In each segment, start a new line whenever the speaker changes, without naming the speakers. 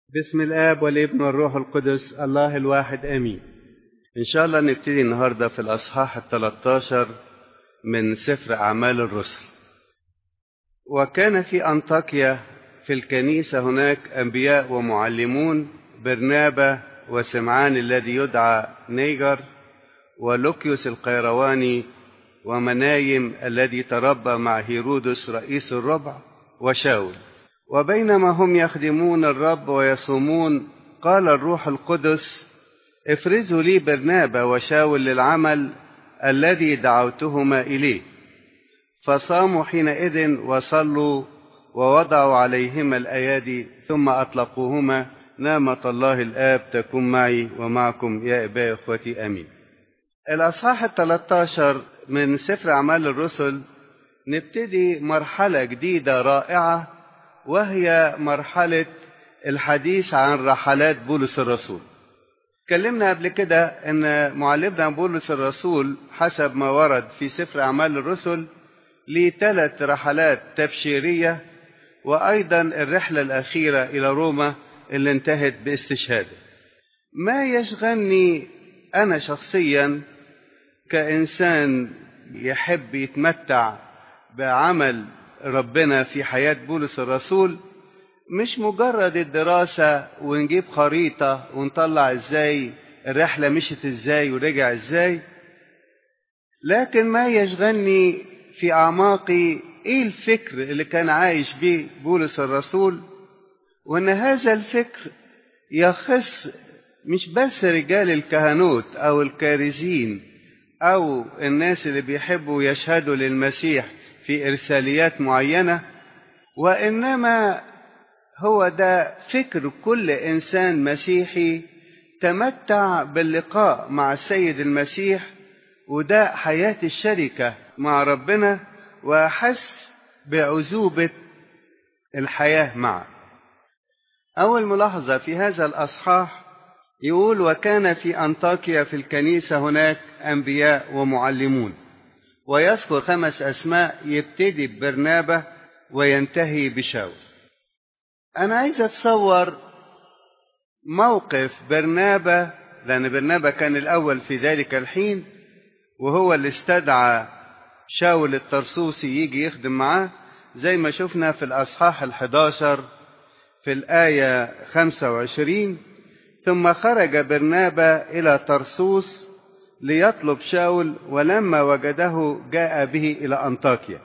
باسم الآب والابن والروح القدس الله الواحد آمين. إن شاء الله نبتدي النهاردة في الأصحاح 13 من سفر أعمال الرسل. وكان في أنطاكيا في الكنيسة هناك أنبياء ومعلمون، برنابا وسمعان الذي يدعى نيجر، ولوكيوس القيرواني، ومنايم الذي تربى مع هيرودس رئيس الربع، وشاول. وبينما هم يخدمون الرب ويصومون، قال الروح القدس: افرزوا لي برنابا وشاول للعمل الذي دعوتهما إليه. فصاموا حينئذ وصلوا ووضعوا عليهما الأيادي، ثم أطلقوهما. نعمة الله الآب تكون معي ومعكم يا إباء إخوتي آمين. الأصحاح 13 من سفر أعمال الرسل نبتدي مرحلة جديدة رائعة، وهي مرحلة الحديث عن رحلات بولس الرسول. اتكلمنا قبل كده ان معلمنا بولس الرسول حسب ما ورد في سفر أعمال الرسل ليه 3 رحلات تبشيرية، وأيضا الرحلة الأخيرة إلى روما اللي انتهت باستشهاده. ما يشغلني أنا شخصيا كإنسان يحب يتمتع بعمل ربنا في حياة بولس الرسول، مش مجرد الدراسة ونجيب خريطة ونطلع ازاي الرحلة مشت ازاي ورجع ازاي، لكن ما يشغلني في أعماقي ايه الفكر اللي كان عايش به بولس الرسول، وان هذا الفكر يخص مش بس رجال الكهنوت او الكارزين او الناس اللي بيحبوا يشهدوا للمسيح في إرساليات معينة، وإنما هو ده فكر كل إنسان مسيحي تمتع باللقاء مع السيد المسيح، وده حياة الشركة مع ربنا، وحس بعذوبة الحياة معه. أول ملاحظة في هذا الأصحاح يقول: وكان في أنطاكيا في الكنيسة هناك أنبياء ومعلمون، ويذكر 5 أسماء يبتدي ببرنابا وينتهي بشاول. أنا عايز أتصور موقف برنابا، لأن برنابا كان الأول في ذلك الحين، وهو اللي استدعى شاول الطرسوسي يجي يخدم معاه، زي ما شفنا في الأصحاح 11 في الآية 25: ثم خرج برنابا إلى طرسوس ليطلب شاول، ولما وجده جاء به إلى أنطاكيا.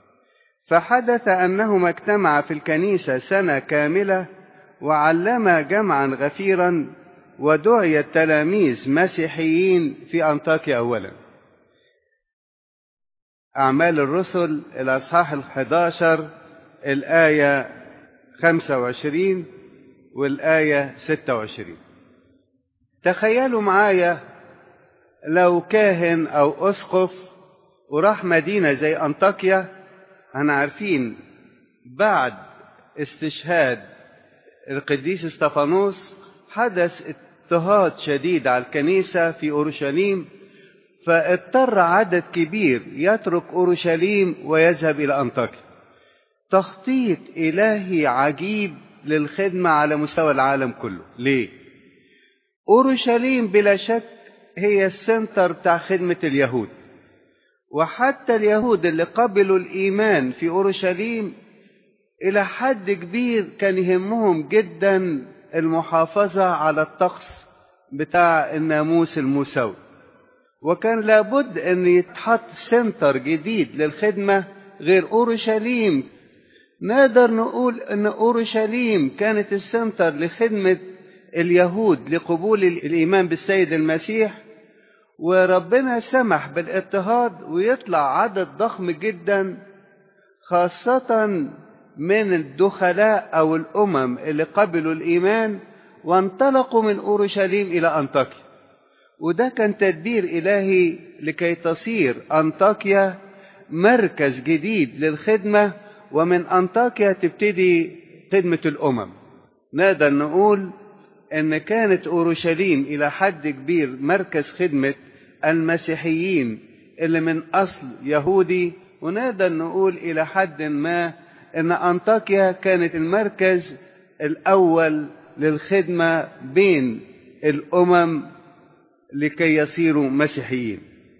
فحدث أنهما اجتمعا في الكنيسة سنة كاملة، وعلما جمعا غفيرا، ودعي التلاميذ مسيحيين في أنطاكيا أولا. أعمال الرسل الأصحاح 11 الآية 25 والآية 26. تخيلوا معايا لو كاهن أو أسقف وراح مدينة زي أنطاكيا. أنا عارفين بعد استشهاد القديس استفانوس حدث اضطهاد شديد على الكنيسة في أورشليم، فاضطر عدد كبير يترك أورشليم ويذهب إلى أنطاكيا. تخطيط إلهي عجيب للخدمة على مستوى العالم كله. ليه؟ أورشليم بلا شك هي السنتر بتاع خدمة اليهود، وحتى اليهود اللي قبلوا الإيمان في أورشليم إلى حد كبير كان يهمهم جدا المحافظة على الطقس بتاع الناموس الموسوي، وكان لابد أن يتحط سنتر جديد للخدمة غير أورشليم. نقدر نقول أن أورشليم كانت السنتر لخدمة اليهود لقبول الإيمان بالسيد المسيح، وربنا سمح بالاضطهاد ويطلع عدد ضخم جدا، خاصة من الدخلاء أو الأمم اللي قبلوا الإيمان وانطلقوا من أورشليم إلى أنطاكيا. وده كان تدبير إلهي لكي تصير أنطاكيا مركز جديد للخدمة، ومن أنطاكيا تبتدي خدمة الأمم. نقدر نقول أن كانت أورشليم إلى حد كبير مركز خدمة المسيحيين اللي من أصل يهودي، ونقدر نقول إلى حد ما أن أنطاكيا كانت المركز الأول للخدمة بين الأمم لكي يصيروا مسيحيين.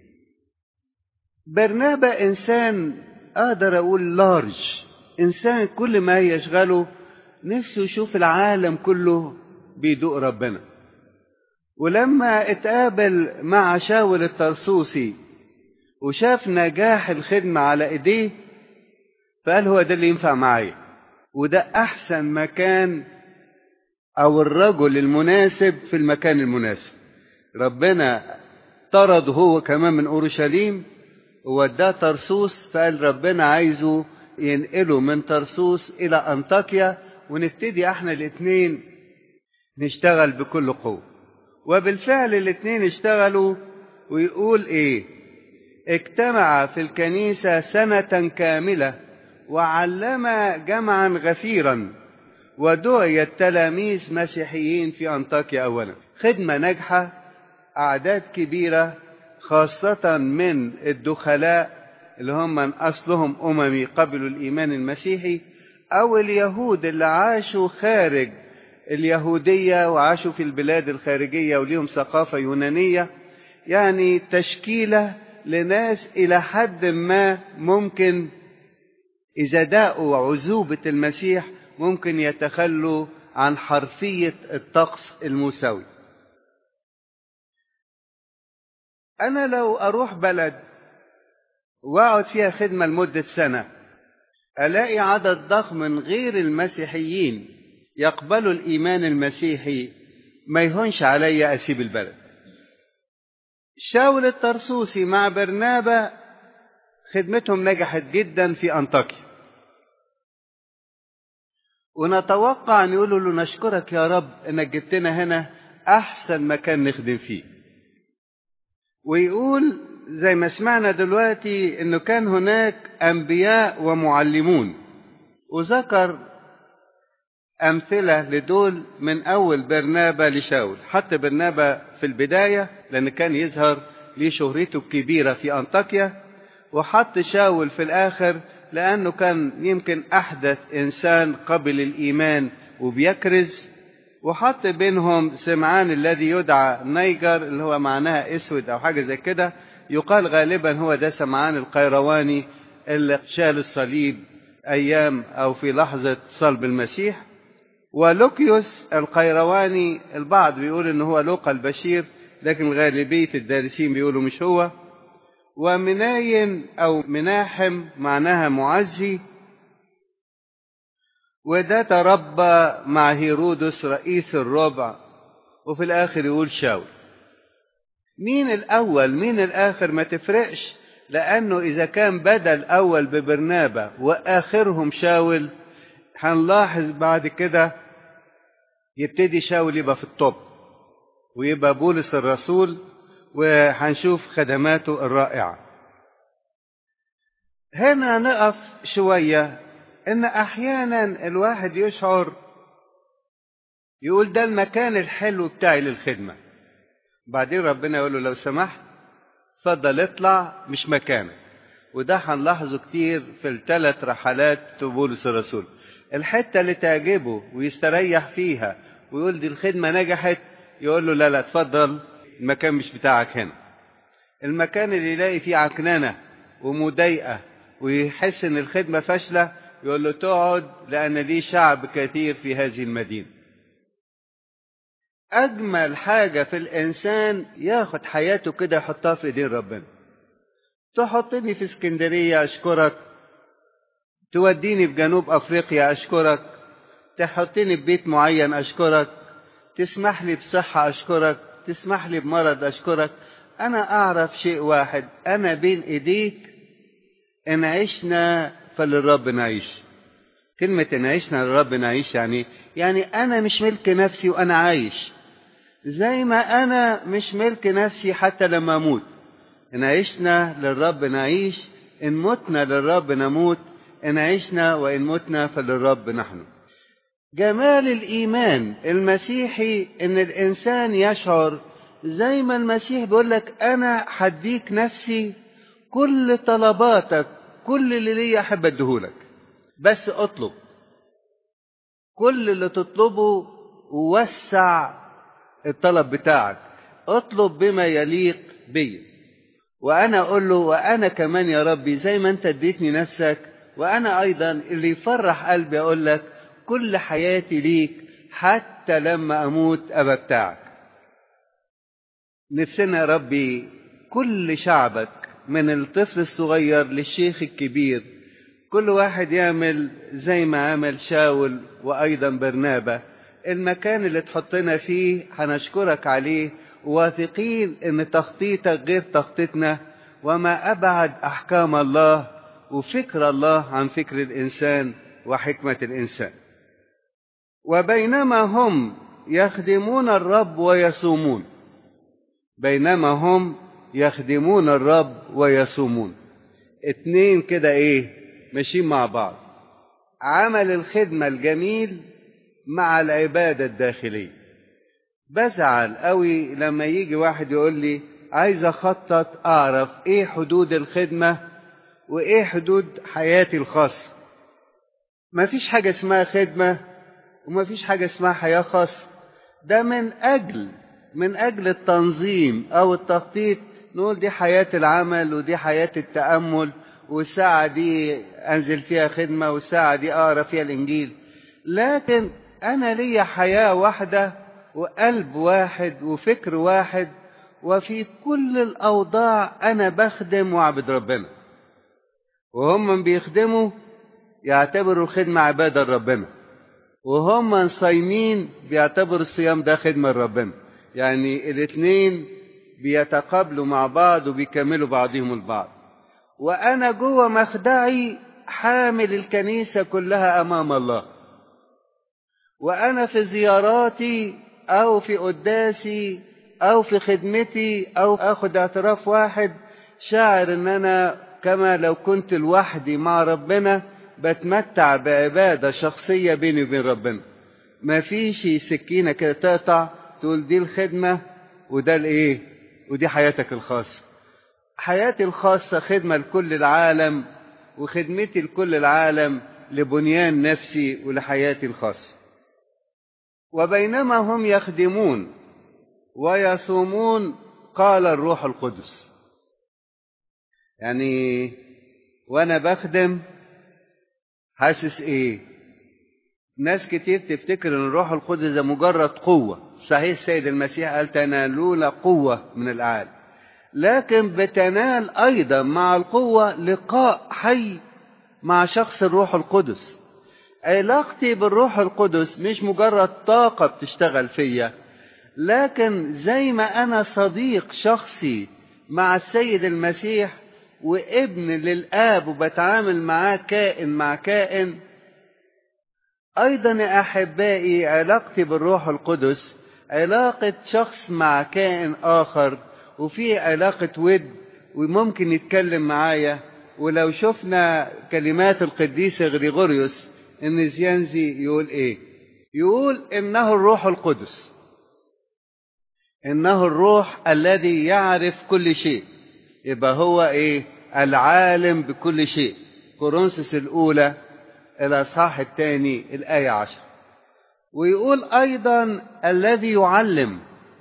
برنابا إنسان أقدر أقول لارج، إنسان كل ما يشغله نفسه يشوف العالم كله بيدوق ربنا. ولما اتقابل مع شاول الطرسوسي وشاف نجاح الخدمة على ايديه فقال هو ده اللي ينفع معايا، وده احسن مكان او الرجل المناسب في المكان المناسب. ربنا طرد هو كمان من اورشليم ووداه طرسوس، فقال ربنا عايزه ينقله من طرسوس الى انطاكيا ونبتدي احنا الاثنين نشتغل بكل قوة. وبالفعل الاثنين اشتغلوا. ويقول ايه؟ اجتمع في الكنيسة سنة كاملة وعلم جمعا غفيرا ودعي التلاميذ مسيحيين في أنطاكيا أولا. خدمة ناجحة، أعداد كبيرة خاصة من الدخلاء اللي هم من أصلهم أممي قبلوا الإيمان المسيحي، أو اليهود اللي عاشوا خارج اليهودية وعاشوا في البلاد الخارجية وليهم ثقافة يونانية. يعني تشكيلة لناس إلى حد ما ممكن إذا داقوا عذوبة المسيح ممكن يتخلوا عن حرفية الطقس الموسوي. أنا لو أروح بلد وأقعد فيها خدمة لمدة سنة ألاقي عدد ضخم من غير المسيحيين يقبلوا الإيمان المسيحي، ما يهونش علي أسيب البلد. شاول الطرسوسي مع برنابا خدمتهم نجحت جدا في أنطاكيا، ونتوقع أن يقولوا له نشكرك يا رب أنك جبتنا هنا أحسن مكان نخدم فيه. ويقول زي ما سمعنا دلوقتي أنه كان هناك أنبياء ومعلمون، وذكر أمثلة لدول من أول برنابا لشاول. حتى برنابا في البداية لأن كان يظهر ليه شهرته الكبيرة في أنطاكيا، وحط شاول في الآخر لأنه كان يمكن أحدث إنسان قبل الإيمان وبيكرز. وحط بينهم سمعان الذي يدعى نيجر اللي هو معناها أسود أو حاجة زي كده، يقال غالبا هو ده سمعان القيرواني اللي شال الصليب أيام أو في لحظة صلب المسيح. ولوكيوس القيرواني البعض بيقول إنه هو لوقا البشير، لكن غالبية الدارسين بيقولوا مش هو. ومناين أو مناحم معناها معزي، وده تربى مع هيرودس رئيس الربع. وفي الآخر يقول شاول. مين الأول مين الآخر ما تفرقش، لأنه إذا كان بدأ الأول ببرنابا وآخرهم شاول هنلاحظ بعد كده يبتدي شاول يبقى في الطب ويبقى بولس الرسول، وهنشوف خدماته الرائعة. هنا نقف شوية إن أحيانا الواحد يشعر يقول ده المكان الحلو بتاعي للخدمة، بعدين ربنا يقول له لو سمحت اتفضل اطلع مش مكانك. وده هنلاحظه كتير في الثلاث رحلات بولس الرسول. الحتة اللي تعجبه ويستريح فيها ويقول دي الخدمة نجحت يقول له لا لا اتفضل المكان مش بتاعك هنا. المكان اللي يلاقي فيه عكننة ومضايقة ويحس ان الخدمة فاشلة يقول له تقعد لأن ليه شعب كثير في هذه المدينة. أجمل حاجة في الإنسان ياخد حياته كده يحطها في إيدين ربنا. تحطني في اسكندرية أشكرك، توديني في جنوب أفريقيا أشكرك، تحطني في بيت معين أشكرك، تسمح لي بصحة أشكرك، تسمح لي بمرض أشكرك. أنا أعرف شيء واحد، أنا بين إيديك إن عشنا فللرب نعيش. كلمة إن عشنا للرب نعيش يعني أنا مش ملك نفسي وأنا عايش، زي ما أنا مش ملك نفسي حتى لما أموت. إن عشنا للرب نعيش، إن متنا للرب نموت، إن عشنا وإن متنا فللرب نحن. جمال الإيمان المسيحي إن الإنسان يشعر زي ما المسيح بيقول لك أنا حديك نفسي، كل طلباتك كل اللي ليا أحب أديهولك، بس أطلب. كل اللي تطلبه ووسع الطلب بتاعك، اطلب بما يليق بي. وأنا أقول له وأنا كمان يا ربي زي ما أنت اديتني نفسك، وأنا أيضا اللي يفرح قلبي أقول لك كل حياتي ليك حتى لما أموت أبقى بتاعك. نفسنا يا ربي كل شعبك من الطفل الصغير للشيخ الكبير كل واحد يعمل زي ما عمل شاول وأيضا برنابا. المكان اللي تحطنا فيه هنشكرك عليه، واثقين ان تخطيطك غير تخطيطنا، وما أبعد أحكام الله وفكر الله عن فكر الإنسان وحكمة الإنسان. وبينما هم يخدمون الرب ويصومون، بينما هم يخدمون الرب ويصومون، اتنين كده ماشيين مع بعض. عمل الخدمة الجميل مع العبادة الداخلية. بزعل قوي لما يجي واحد يقول لي عايز أخطط أعرف إيه حدود الخدمة وإيه حدود حياتي الخاصة. ما فيش حاجة اسمها خدمة وما فيش حاجة اسمها حياة خاصة. ده من أجل التنظيم أو التخطيط نقول دي حياة العمل ودي حياة التأمل، والساعة دي أنزل فيها خدمة والساعة دي أقرأ فيها الإنجيل. لكن أنا لي حياة واحدة وقلب واحد وفكر واحد، وفي كل الأوضاع أنا بخدم وأعبد ربنا. وهم بيخدموا يعتبروا الخدمة عبادة لربنا، وهم صايمين بيعتبروا الصيام ده خدمة لربنا. يعني الاثنين بيتقابلوا مع بعض وبيكملوا بعضهم البعض. وأنا جوه مخدعي حامل الكنيسة كلها أمام الله، وأنا في زياراتي أو في قداسي أو في خدمتي أو أخذ اعتراف واحد شاعر إن أنا كما لو كنت لوحدي مع ربنا بتمتع بعبادة شخصية بيني وبين ربنا. ما فيش سكينة كده تقطع تقول دي الخدمة وده ودي حياتك الخاصة. حياتي الخاصة خدمة لكل العالم، وخدمتي لكل العالم لبنيان نفسي ولحياتي الخاصة. وبينما هم يخدمون ويصومون قال الروح القدس. يعني وانا بخدم حاسس ناس كتير تفتكر ان الروح القدس ده مجرد قوة. صحيح السيد المسيح قال تنالون قوة من الأعالي، لكن بتنال أيضا مع القوة لقاء حي مع شخص الروح القدس. علاقتي بالروح القدس مش مجرد طاقة بتشتغل فيا، لكن زي ما أنا صديق شخصي مع السيد المسيح وابن للآب وبتعامل معاه كائن مع كائن، أيضا يا أحبائي علاقتي بالروح القدس علاقة شخص مع كائن آخر، وفي علاقة ود وممكن يتكلم معايا. ولو شفنا كلمات القديس غريغوريوس النزيانزي يقول يقول إنه الروح القدس، إنه الروح الذي يعرف كل شيء. يبقى هو العالم بكل شيء. كورنثوس الأولى الأصحاح 2 الآية 10. ويقول أيضا الذي يعلم.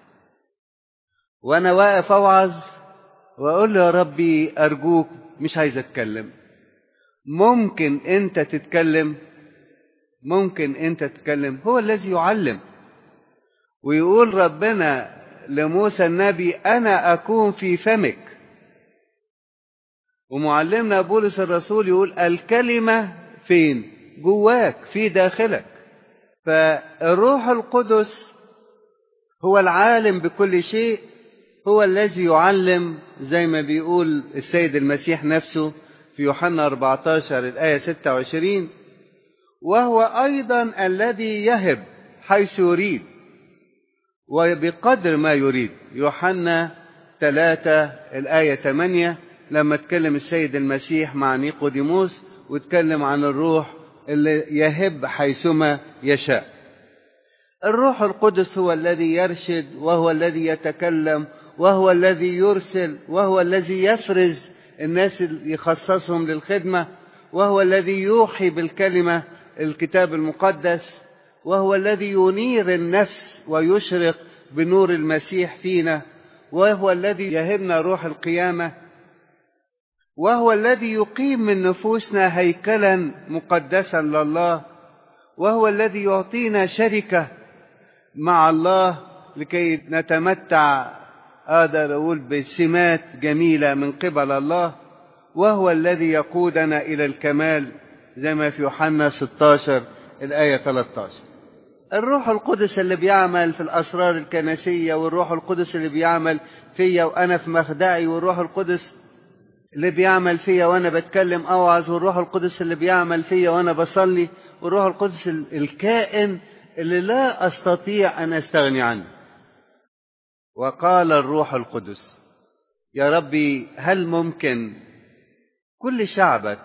وأنا واقف أوعظ وأقول له يا ربي أرجوك مش عايز أتكلم، ممكن أنت تتكلم، ممكن أنت تتكلم. هو الذي يعلم. ويقول ربنا لموسى النبي أنا أكون في فمك. ومعلمنا بولس الرسول يقول الكلمة فين؟ جواك، في داخلك. فالروح القدس هو العالم بكل شيء، هو الذي يعلم زي ما بيقول السيد المسيح نفسه في يوحنا 14 الآية 26. وهو أيضا الذي يهب حيث يريد وبقدر ما يريد. يوحنا 3 الآية 8 لما اتكلم السيد المسيح مع نيقوديموس واتكلم عن الروح اللي يهب حيثما يشاء. الروح القدس هو الذي يرشد، وهو الذي يتكلم، وهو الذي يرسل، وهو الذي يفرز الناس اللي يخصصهم للخدمة، وهو الذي يوحي بالكلمة الكتاب المقدس. وهو الذي ينير النفس ويشرق بنور المسيح فينا، وهو الذي يهبنا روح القيامة، وهو الذي يقيم من نفوسنا هيكلا مقدسا لله، وهو الذي يعطينا شركة مع الله لكي نتمتع أقدر أقول بسمات جميلة من قبل الله، وهو الذي يقودنا إلى الكمال زي ما في يوحنا 16 الآية 13. الروح القدس اللي بيعمل في الأسرار الكنسية، والروح القدس اللي بيعمل فيا وأنا في مخدعي، والروح القدس اللي بيعمل فيا وأنا بتكلم أوعظ، والروح القدس اللي بيعمل فيا وأنا بصلي، والروح القدس الكائن اللي لا أستطيع أن أستغني عنه. وقال الروح القدس: يا ربي، هل ممكن كل شعبك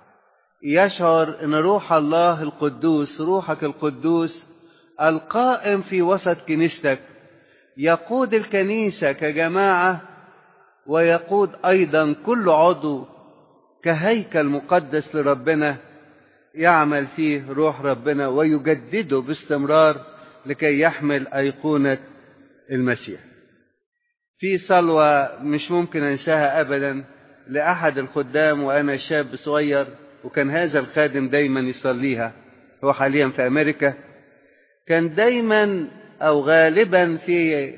يشعر أن روح الله القدوس، روحك القدوس القائم في وسط كنيستك، يقود الكنيسة كجماعة، ويقود أيضا كل عضو كهيكل مقدس لربنا، يعمل فيه روح ربنا ويجدده باستمرار لكي يحمل أيقونة المسيح. في صلوة مش ممكن أنساها أبدا لأحد الخدام وأنا شاب صغير، وكان هذا الخادم دايما يصليها، هو حاليا في أمريكا. كان دايما أو غالبا في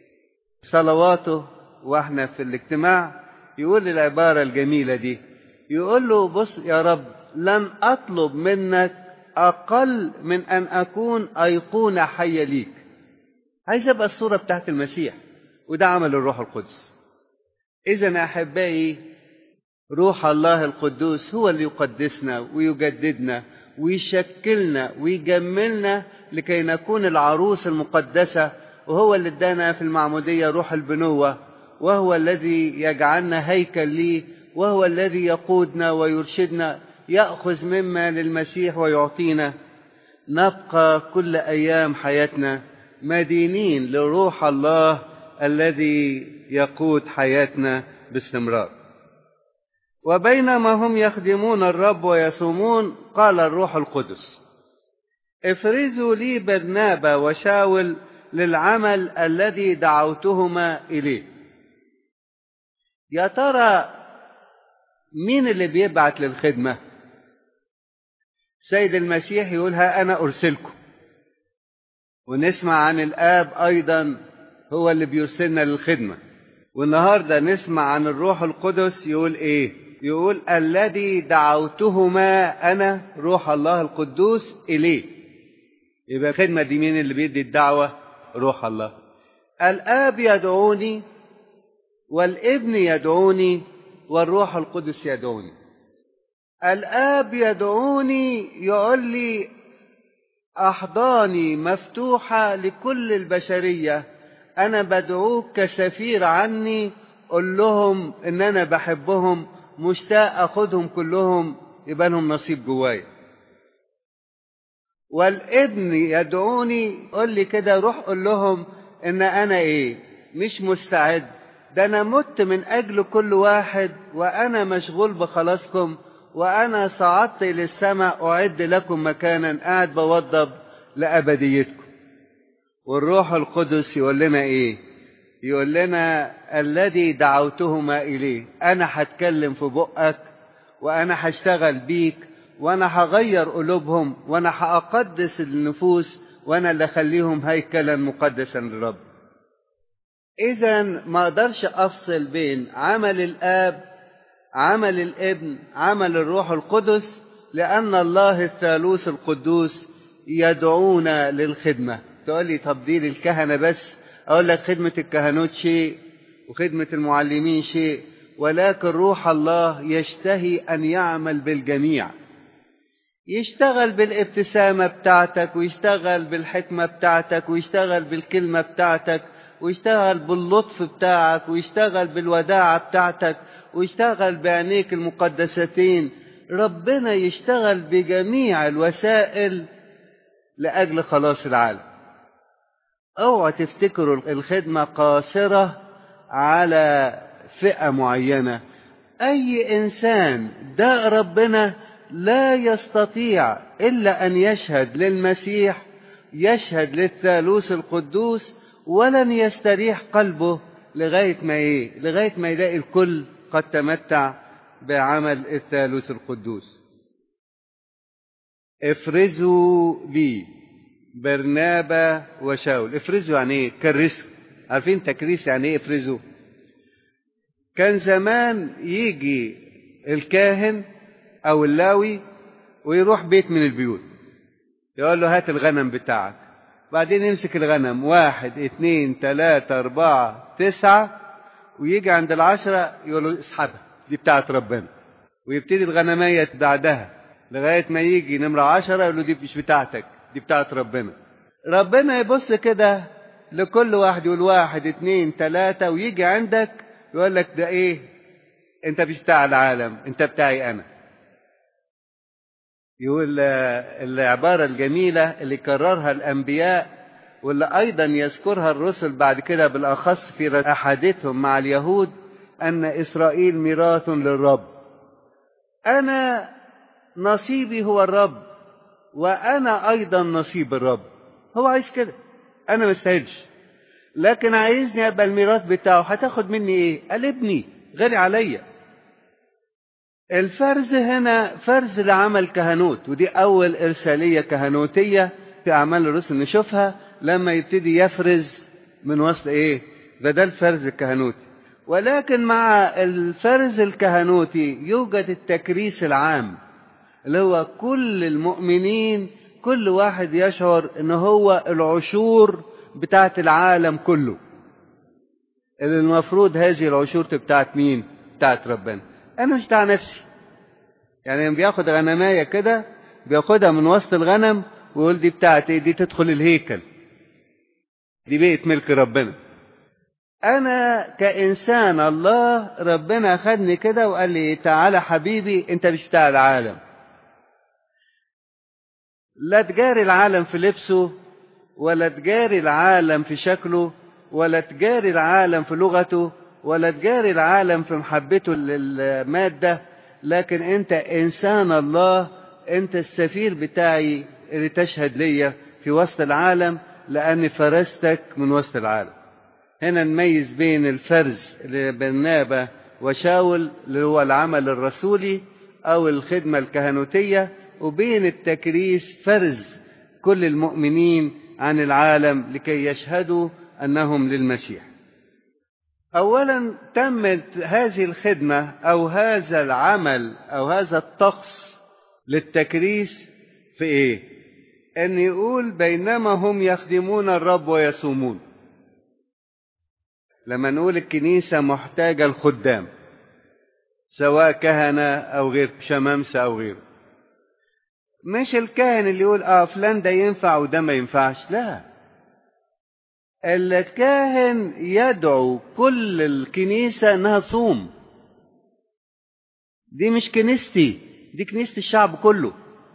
صلواته وإحنا في الاجتماع يقول العبارة الجميلة دي، يقول له: بص يا رب، لن أطلب منك أقل من أن أكون أيقونة حية ليك. عايز أبقى الصورة بتاعت المسيح، وده عمل الروح القدس. إذن أحبائي، روح الله القدوس هو اللي يقدسنا ويجددنا ويشكلنا ويجملنا لكي نكون العروس المقدسة، وهو اللي ادانا في المعمودية روح البنوة، وهو الذي يجعلنا هيكل ليه، وهو الذي يقودنا ويرشدنا، يأخذ مما للمسيح ويعطينا. نبقى كل أيام حياتنا مدينين لروح الله الذي يقود حياتنا باستمرار. وبينما هم يخدمون الرب ويصومون، قال الروح القدس: افرزوا لي برنابا وشاول للعمل الذي دعوتهما إليه. يا ترى مين اللي بيبعت للخدمة؟ سيد المسيح يقولها: أنا أرسلكم. ونسمع عن الآب أيضا هو اللي بيرسلنا للخدمة. والنهاردة نسمع عن الروح القدس يقول إيه؟ يقول: الذي دعوتهما أنا، روح الله القدوس، إليه. يبقى الخدمة دي مين اللي بيدي الدعوة؟ روح الله. الآب يدعوني، والابن يدعوني، والروح القدس يدعوني. الآب يدعوني، يقول لي أحضاني مفتوحة لكل البشرية، أنا بدعوك كسفير عني، قل لهم إن أنا بحبهم، مشتاق أخدهم كلهم يبقى لهم نصيب جوايا. والابن يدعوني، قل لي كده، روح قل لهم إن أنا مش مستعد، ده أنا مت من أجل كل واحد، وأنا مشغول بخلاصكم، وأنا صعدت إلى السماء أعد لكم مكانا، قاعد بوضب لأبديتكم. والروح القدس يقول لنا يقول لنا: الذي دعوتهما إليه. أنا هتكلم في بقك، وأنا هشتغل بيك، وأنا هغير قلوبهم، وأنا هأقدس النفوس، وأنا اللي أخليهم هيكلا مقدسا للرب. إذن ما أقدرش أفصل بين عمل الآب، عمل الابن، عمل الروح القدس، لأن الله الثالوث القدوس يدعونا للخدمة. تقول لي: طب دي للكهنة بس؟ أقول لك: خدمة الكهنوت شيء، وخدمة المعلمين شيء، ولكن روح الله يشتهي أن يعمل بالجميع. يشتغل بالابتسامة بتاعتك، ويشتغل بالحكمة بتاعتك، ويشتغل بالكلمة بتاعتك، ويشتغل باللطف بتاعك، ويشتغل بالوداعة بتاعتك، ويشتغل بعينيك المقدستين. ربنا يشتغل بجميع الوسائل لأجل خلاص العالم. اوعوا تفتكروا الخدمة قاصرة على فئة معينة. أي إنسان داء ربنا لا يستطيع إلا أن يشهد للمسيح يشهد للثالوث القدوس، ولن يستريح قلبه لغاية ما إيه؟ لغاية ما يلاقي الكل قد تمتع بعمل الثالوث القدوس. افرزوا لي برنابا وشاول. افرزوا يعني ايه؟ كرسوا. عارفين تكريس يعني ايه افرزوا؟ كان زمان يجي الكاهن او اللاوي ويروح بيت من البيوت، يقول له هات الغنم بتاعك، بعدين يمسك الغنم 1 2 3 4 9، ويجي عند 10 يقول له اسحبها دي بتاعت ربنا، ويبتدي الغنمية بعدها لغاية ما يجي نمرة 10 يقول له دي مش بتاعتك دي بتاعت ربنا. ربنا يبص كده لكل واحد يقول 1 2 3، ويجي عندك يقول لك ده ايه؟ انت مش بتاع العالم، انت بتاعي انا. يقول العبارة الجميلة اللي كررها الأنبياء واللي أيضا يذكرها الرسل بعد كده بالأخص في أحاديثهم مع اليهود، أن إسرائيل ميراث للرب. أنا نصيبي هو الرب، وأنا أيضا نصيب الرب. هو عايز كده، أنا ما استاهلش، لكن عايزني أبقى الميراث بتاعه. هتاخد مني إيه؟ قال ابني غالي عليا. الفرز هنا فرز لعمل كهنوت، ودي أول إرسالية كهنوتية في أعمال الرسل نشوفها لما يبتدي يفرز من وسط إيه؟ ده الفرز الكهنوتي. ولكن مع الفرز الكهنوتي يوجد التكريس العام، اللي هو كل المؤمنين كل واحد يشعر إن هو العشور بتاعت العالم كله، اللي المفروض هذه العشور بتاعت مين؟ بتاعت ربنا. أنا مش بتاع نفسي. يعني بياخد غنماية كده بياخدها من وسط الغنم ويقول دي بتاعت ايه؟ دي تدخل الهيكل، دي بيت ملك ربنا. أنا كإنسان الله ربنا أخذني كده وقال لي تعالى حبيبي أنت مش بتاع العالم. لا تجاري العالم في لبسه، ولا تجاري العالم في شكله، ولا تجاري العالم في لغته، ولا تجاري العالم في محبته للمادة، لكن أنت إنسان الله، أنت السفير بتاعي اللي تشهد لي في وسط العالم، لأني فرزتك من وسط العالم. هنا نميز بين الفرز لبرنابا وشاول اللي هو العمل الرسولي أو الخدمة الكهنوتية، وبين التكريس فرز كل المؤمنين عن العالم لكي يشهدوا أنهم للمسيح. أولا تمت هذه الخدمة أو هذا العمل أو هذا الطقس للتكريس في إيه؟ أن يقول بينما هم يخدمون الرب ويصومون. لما نقول الكنيسة محتاجة الخدام سواء كهنة أو غير شمامسة أو غيره، مش الكاهن اللي يقول فلان ده ينفع وده ما ينفعش، لا، الكاهن يدعو كل الكنيسة انها تصوم. دي مش كنيستي، دي كنيسة الشعب كله،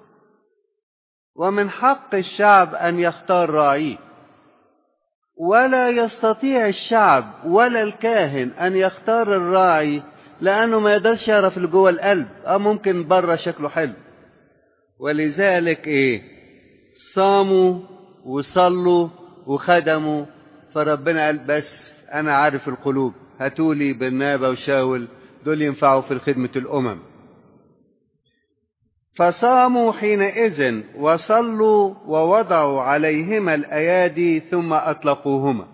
ومن حق الشعب ان يختار راعيه، ولا يستطيع الشعب ولا الكاهن ان يختار الراعي لانه ما يقدرش يعرف اللي جوه القلب. ممكن بره شكله حلو. ولذلك صاموا وصلوا وخدموا، فربنا قال بس أنا عارف القلوب، هاتولي برنابا وشاول، دول ينفعوا في خدمة الأمم. فصاموا حينئذ وصلوا ووضعوا عليهما الأيادي ثم أطلقوهما.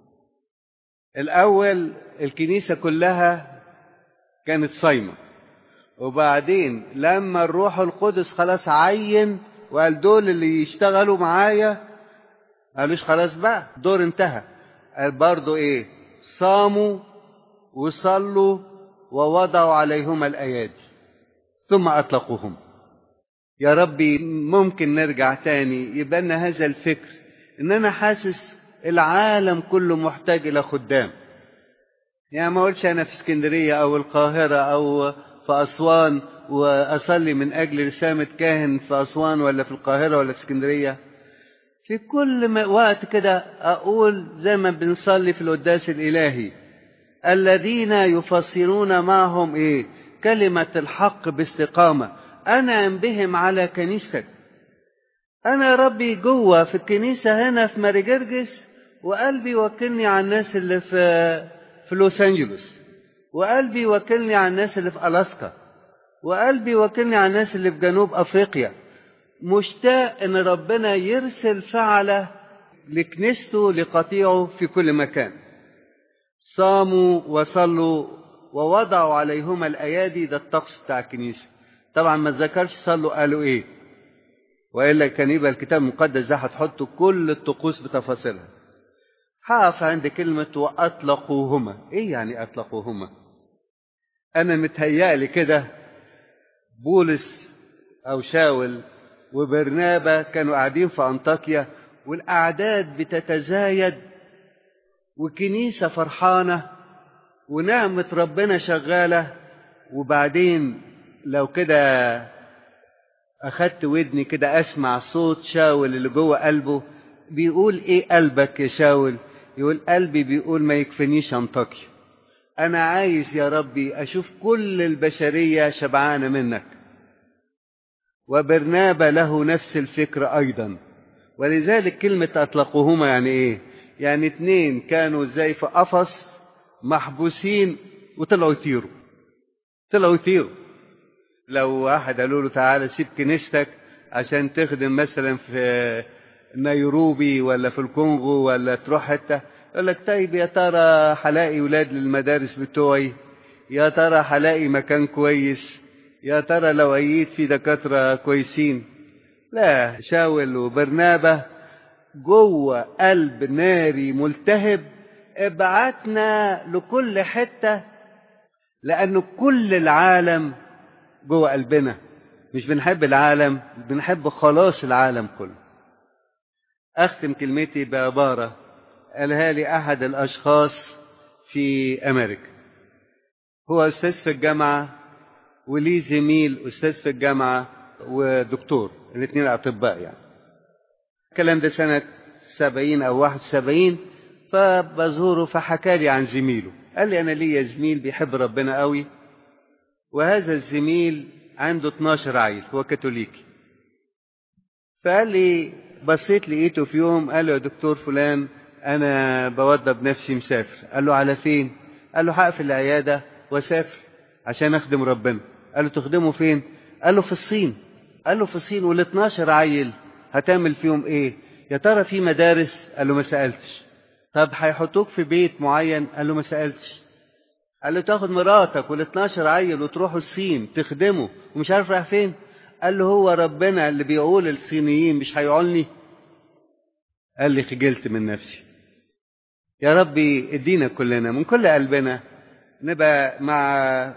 الأول الكنيسة كلها كانت صايمة، وبعدين لما الروح القدس خلاص عين وقال دول اللي يشتغلوا معايا، قالوش خلاص بقى الدور انتهى، قال برضو صاموا وصلوا ووضعوا عليهما الأيادي ثم أطلقوهم. يا ربي ممكن نرجع تاني يبقى لنا هذا الفكر، ان انا حاسس العالم كله محتاج الى خدام. يعني ما اقولش انا في اسكندرية او القاهرة او في أسوان واصلي من اجل رسامة كاهن في أسوان ولا في القاهرة ولا في اسكندرية. في كل وقت كده أقول زي ما بنصلي في القداس الإلهي، الذين يفسرون معهم كلمة الحق باستقامة أنعم بهم على كنيستك. أنا يا ربي جوه في الكنيسة هنا في ماري جرجس، وقلبي وكلني على الناس اللي في لوس أنجلوس، وقلبي وكلني على الناس اللي في ألاسكا، وقلبي وكلني على الناس اللي في جنوب أفريقيا. مشتاق إن ربنا يرسل فعلة لكنيسته لقطيعه في كل مكان. صاموا وصلوا ووضعوا عليهما الأيادي، ده الطقس بتاع الكنيسة. طبعا ما اتذكرش صلوا قالوا إيه، وإلا كان يبقى الكتاب المقدس ده هتحط كل الطقوس بتفاصيلها. هقف عند كلمة وأطلقوهما. إيه يعني أطلقوهما؟ أنا متهيألي كده بولس أو شاول وبرنابا كانوا قاعدين في أنطاكيا، والأعداد بتتزايد، وكنيسة فرحانة، ونعمة ربنا شغالة. وبعدين لو كده أخدت ودني كده أسمع صوت شاول اللي جوه قلبه بيقول إيه قلبك يا شاول؟ يقول قلبي بيقول ما يكفنيش أنطاكيا، أنا عايز يا ربي أشوف كل البشرية شبعانة منك. وبرنابا له نفس الفكرة أيضا. ولذلك كلمة أطلقوهما يعني إيه؟ يعني اتنين كانوا زي في قفص محبوسين وطلعوا يطيروا. طلعوا يطيروا. لو واحد قالوا له تعالى سيب كنيستك عشان تخدم مثلا في نيروبي ولا في الكونغو ولا تروح حتة، يقول لك طيب يا ترى هلاقي ولاد للمدارس بتوعي؟ يا ترى هلاقي مكان كويس؟ يا ترى لو عييت في دكاترة كويسين؟ لا، شاول وبرنابا جوه قلب ناري ملتهب، ابعتنا لكل حتة، لأنه كل العالم جوه قلبنا. مش بنحب العالم، بنحب خلاص العالم كله. أختم كلمتي بعبارة قالها لي أحد الأشخاص في أمريكا. هو أستاذ في الجامعة وليه زميل أستاذ في الجامعة ودكتور، الاثنين أطباء يعني. الكلام ده سنة 70 أو 71. فبزوره فحكى لي عن زميله. قال لي أنا ليا زميل بيحب ربنا قوي، وهذا الزميل عنده 12 عيل، هو كاثوليكي. فقال لي بصيت لقيته في يوم قال له يا دكتور فلان أنا بوضب نفسي مسافر. قال له على فين؟ قال له هقفل العيادة واسافر عشان أخدم ربنا. قال له تخدمه فين؟ قال له في الصين. قال له في الصين وال12 عيل هتعمل فيهم إيه؟ يا ترى في مدارس؟ قال له ما سألتش. طب هيحطوك في بيت معين؟ قال له ما سألتش. قال له تاخد مراتك وال12 عيل وتروحوا الصين تخدموا ومش عارف رايح فين؟ قال له هو ربنا اللي بيقول الصينيين مش هيعولني؟ قال لي خجلت من نفسي. يا ربي ادينا كلنا من كل قلبنا نبقى مع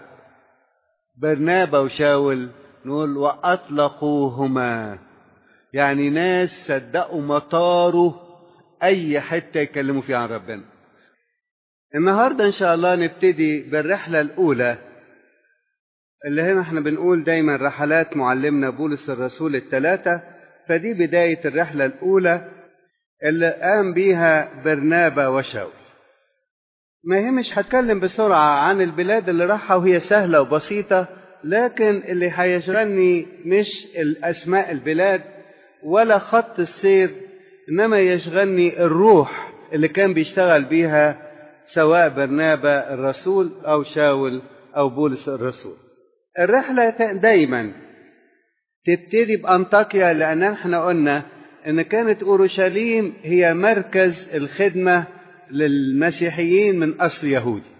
برنابا وشاول نقول وأطلقوهما، يعني ناس صدقوا مطاروا أي حتة يكلموا فيها عن ربنا. النهاردة إن شاء الله نبتدي بالرحلة الأولى اللي هنا احنا بنقول دايما رحلات معلمنا بولس الرسول الثلاثة، فدي بداية الرحلة الأولى اللي قام بيها برنابا وشاول. ما هي مش هتكلم بسرعة عن البلاد اللي راحها وهي سهلة وبسيطة، لكن اللي هيشغلني مش الأسماء البلاد ولا خط السير، إنما يشغلني الروح اللي كان بيشتغل بيها سواء برنابا الرسول أو شاول أو بولس الرسول. الرحلة دايما تبتدي بأنطاكيا، لأن احنا قلنا إن كانت أورشليم هي مركز الخدمة للمسيحيين من أصل يهودي،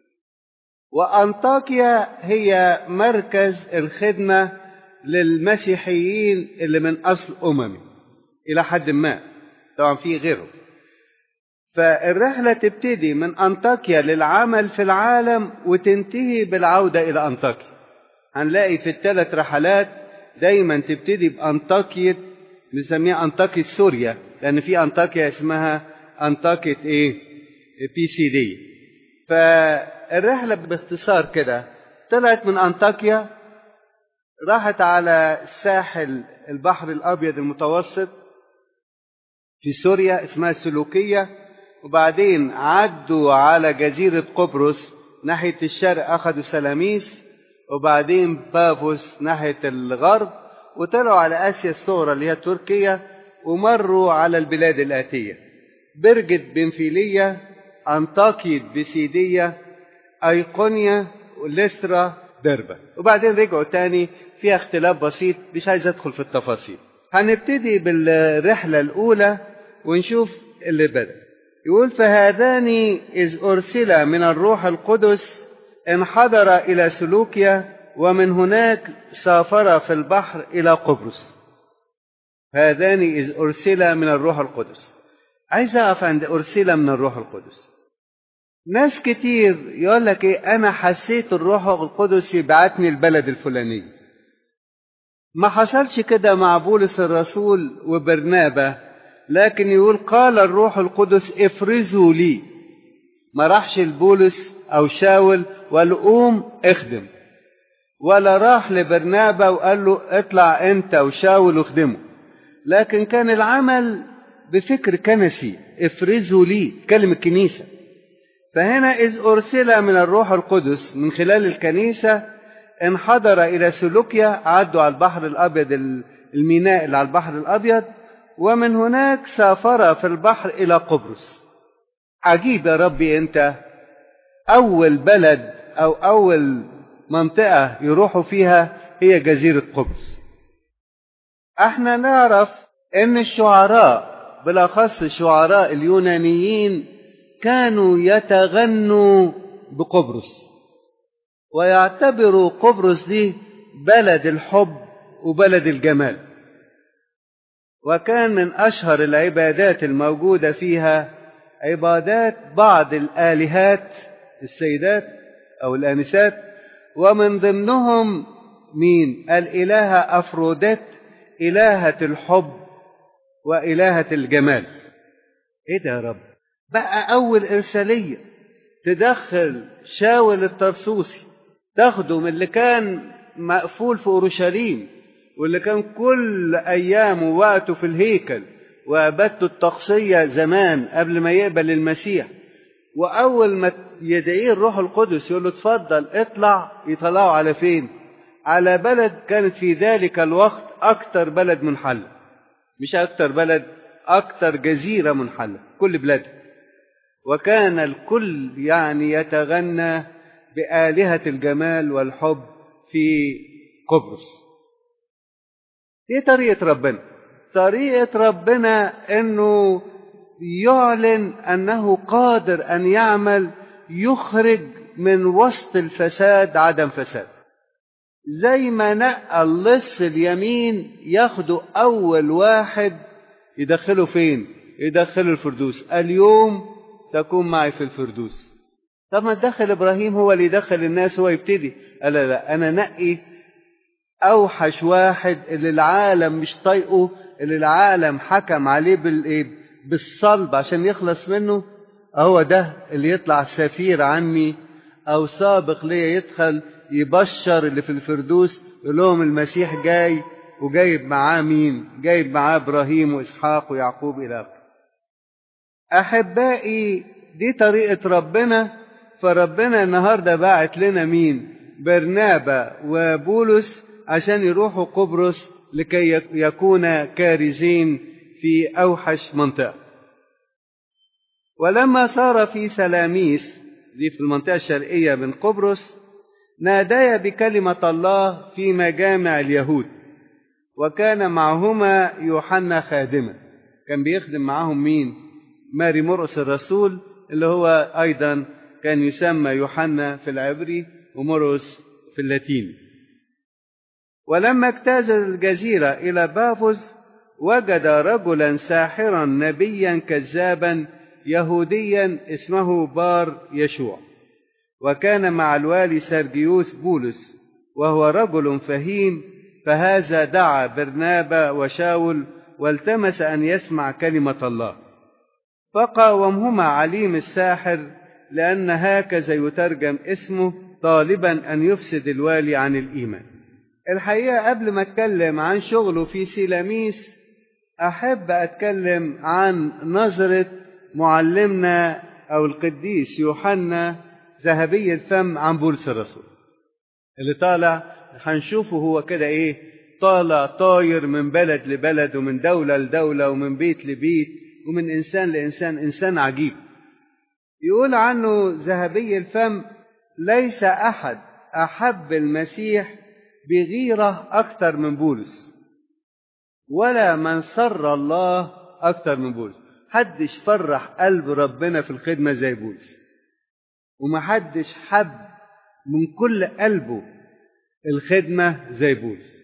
وأنطاكيا هي مركز الخدمة للمسيحيين اللي من أصل أممي إلى حد ما، طبعا في غيره. فالرحلة تبتدي من أنطاكيا للعمل في العالم وتنتهي بالعودة إلى أنطاكيا. هنلاقي في الثلاث رحلات دايما تبتدي بأنطاكية، بنسميها أنطاكية سوريا، لأن في أنطاكيا اسمها أنطاكية بي سي دي. فالرحلة باختصار كده طلعت من أنطاكيا، راحت على ساحل البحر الأبيض المتوسط في سوريا اسمها السلوكية، وبعدين عدوا على جزيرة قبرص ناحية الشرق أخذوا سلاميس، وبعدين بافوس ناحية الغرب، وطلعوا على آسيا الصغرى اللي هي تركيا، ومروا على البلاد الآتية: برجة بنفيلية، أنطاكية بسيدية، أيقونيا، وليسترا، دربة. وبعدين رجعوا تاني فيها اختلاف بسيط، مش عايز أدخل في التفاصيل. هنبتدي بالرحلة الأولى ونشوف اللي بدأ. يقول: فهذان إذ أرسل من الروح القدس انحدر إلى سلوكيا، ومن هناك سافر في البحر إلى قبرص. هذان إذ أرسل من الروح القدس. عايز أقف عند أرسل من الروح القدس. ناس كتير يقول لك إيه، أنا حسيت الروح القدس يبعتني البلد الفلاني. ما حصلش كده مع بولس الرسول وبرنابا، لكن يقول: قال الروح القدس افرزوا لي. ما راحش لبولس أو شاول وقال له قوم اخدم، ولا راح لبرنابا وقال له اطلع أنت وشاول واخدمه، لكن كان العمل بفكر كنسي. افرزوا لي، كلمة الكنيسة. فهنا إذ أرسل من الروح القدس من خلال الكنيسة انحدر إلى سلوكيا، عدوا على البحر الأبيض، الميناء اللي على البحر الأبيض، ومن هناك سافر في البحر إلى قبرص. عجيب يا ربي، أنت أول بلد أو أول منطقة يروحوا فيها هي جزيرة قبرص. احنا نعرف ان الشعراء بالاخص الشعراء اليونانيين كانوا يتغنوا بقبرص، ويعتبروا قبرص دي بلد الحب وبلد الجمال. وكان من اشهر العبادات الموجودة فيها عبادات بعض الآلهات السيدات او الآنسات، ومن ضمنهم مين؟ الإلهة أفروديت، إلهة الحب وإلهة الجمال. إيه ده يا رب؟ بقى أول إرسالية تدخل شاول الطرسوسي، تاخده من اللي كان مقفول في أورشليم، واللي كان كل أيامه وقته في الهيكل وعبادته الطقسية زمان قبل ما يقبل المسيح، وأول ما يدعيه الروح القدس يقول له اتفضل اطلع، يطلعوا على فين؟ على بلد كانت في ذلك الوقت أكتر بلد منحلة، مش أكتر بلد، أكتر جزيرة منحلة كل بلاد. وكان الكل يعني يتغنى بآلهة الجمال والحب في قبرص. دي طريقة ربنا. طريقة ربنا أنه يعلن أنه قادر أن يعمل، يخرج من وسط الفساد عدم فساد. زي ما نقى اللص اليمين ياخده أول واحد يدخله فين؟ يدخله الفردوس. اليوم تكون معي في الفردوس. طب ما تدخل إبراهيم، هو اللي يدخل الناس، هو يبتدي. قال لا، أنا نقي أوحش واحد اللي العالم مش طايقه، اللي العالم حكم عليه بالصلب عشان يخلص منه، هو ده اللي يطلع سفير عني أو سابق ليه يدخل يبشر اللي في الفردوس، يقول لهم المسيح جاي، وجايب معاه مين؟ جايب معاه إبراهيم وإسحاق ويعقوب إلى آخره. أحبائي، دي طريقة ربنا. فربنا النهاردة باعت لنا مين؟ برنابا وبولس عشان يروحوا قبرص لكي يكون كارزين في أوحش منطقة. ولما صار في سلاميس، دي في المنطقة الشرقية من قبرص، ناديا بكلمة الله في مجامع اليهود، وكان معهما يوحنا خادما. كان بيخدم معهم مين؟ ماري مرقس الرسول، اللي هو أيضا كان يسمى يوحنا في العبري ومرقس في اللاتيني. ولما اجتاز الجزيرة إلى بافوس، وجد رجلا ساحرا نبيا كذابا يهوديا اسمه بار يشوع، وكان مع الوالي سرجيوس بولس، وهو رجل فهيم. فهذا دعا برنابا وشاول والتمس أن يسمع كلمة الله، فقاومهما عليم الساحر، لأن هكذا يترجم اسمه، طالبا أن يفسد الوالي عن الإيمان. الحقيقة قبل ما أتكلم عن شغله في سلاميس، أحب أتكلم عن نظرة معلمنا أو القديس يوحنا ذهبي الفم عن بولس الرسول اللي طالع. هنشوفه هو كده إيه، طالع طاير من بلد لبلد ومن دولة لدولة ومن بيت لبيت ومن إنسان لإنسان، إنسان عجيب. يقول عنه ذهبي الفم: ليس أحد أحب المسيح بغيرة أكثر من بولس، ولا من سر الله أكثر من بولس. حدش فرح قلب ربنا في الخدمة زي بولس، ومحدش حب من كل قلبه الخدمة زي بولس.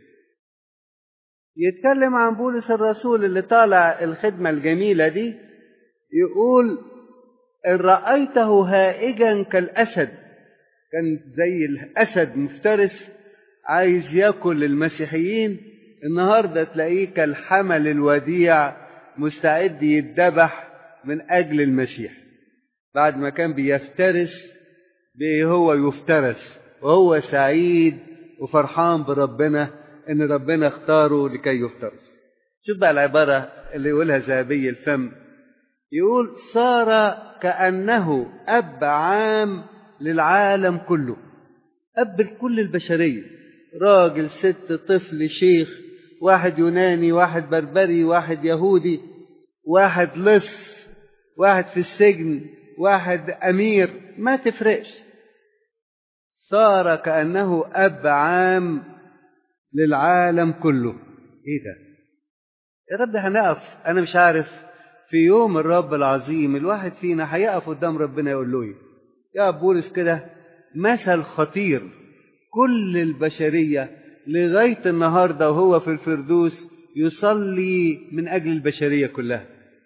يتكلم عن بولس الرسول اللي طالع الخدمة الجميلة دي، يقول: إن رأيته هائجا كالأسد، كان زي الأسد مفترس عايز يأكل المسيحيين، النهاردة تلاقيه كالحمل الوديع مستعد يتذبح من أجل المسيح. بعد ما كان بيفترس هو يفترس، وهو سعيد وفرحان بربنا إن ربنا اختاره لكي يفترس. شوف بقى العبارة اللي يقولها ذهبي الفم، يقول: صار كأنه أب عام للعالم كله، أب لكل البشرية، راجل ست طفل شيخ، واحد يوناني، واحد بربري، واحد يهودي، واحد لص، واحد في السجن، واحد أمير، ما تفرقش. صار كأنه أب عام للعالم كله. إيه ده يا رب؟ هنقف، أنا مش عارف في يوم الرب العظيم الواحد فينا هيقف قدام ربنا يقول له إيه؟ يا بولس كده مثل خطير، كل البشرية لغاية النهاردة وهو في الفردوس يصلي من أجل البشرية كلها.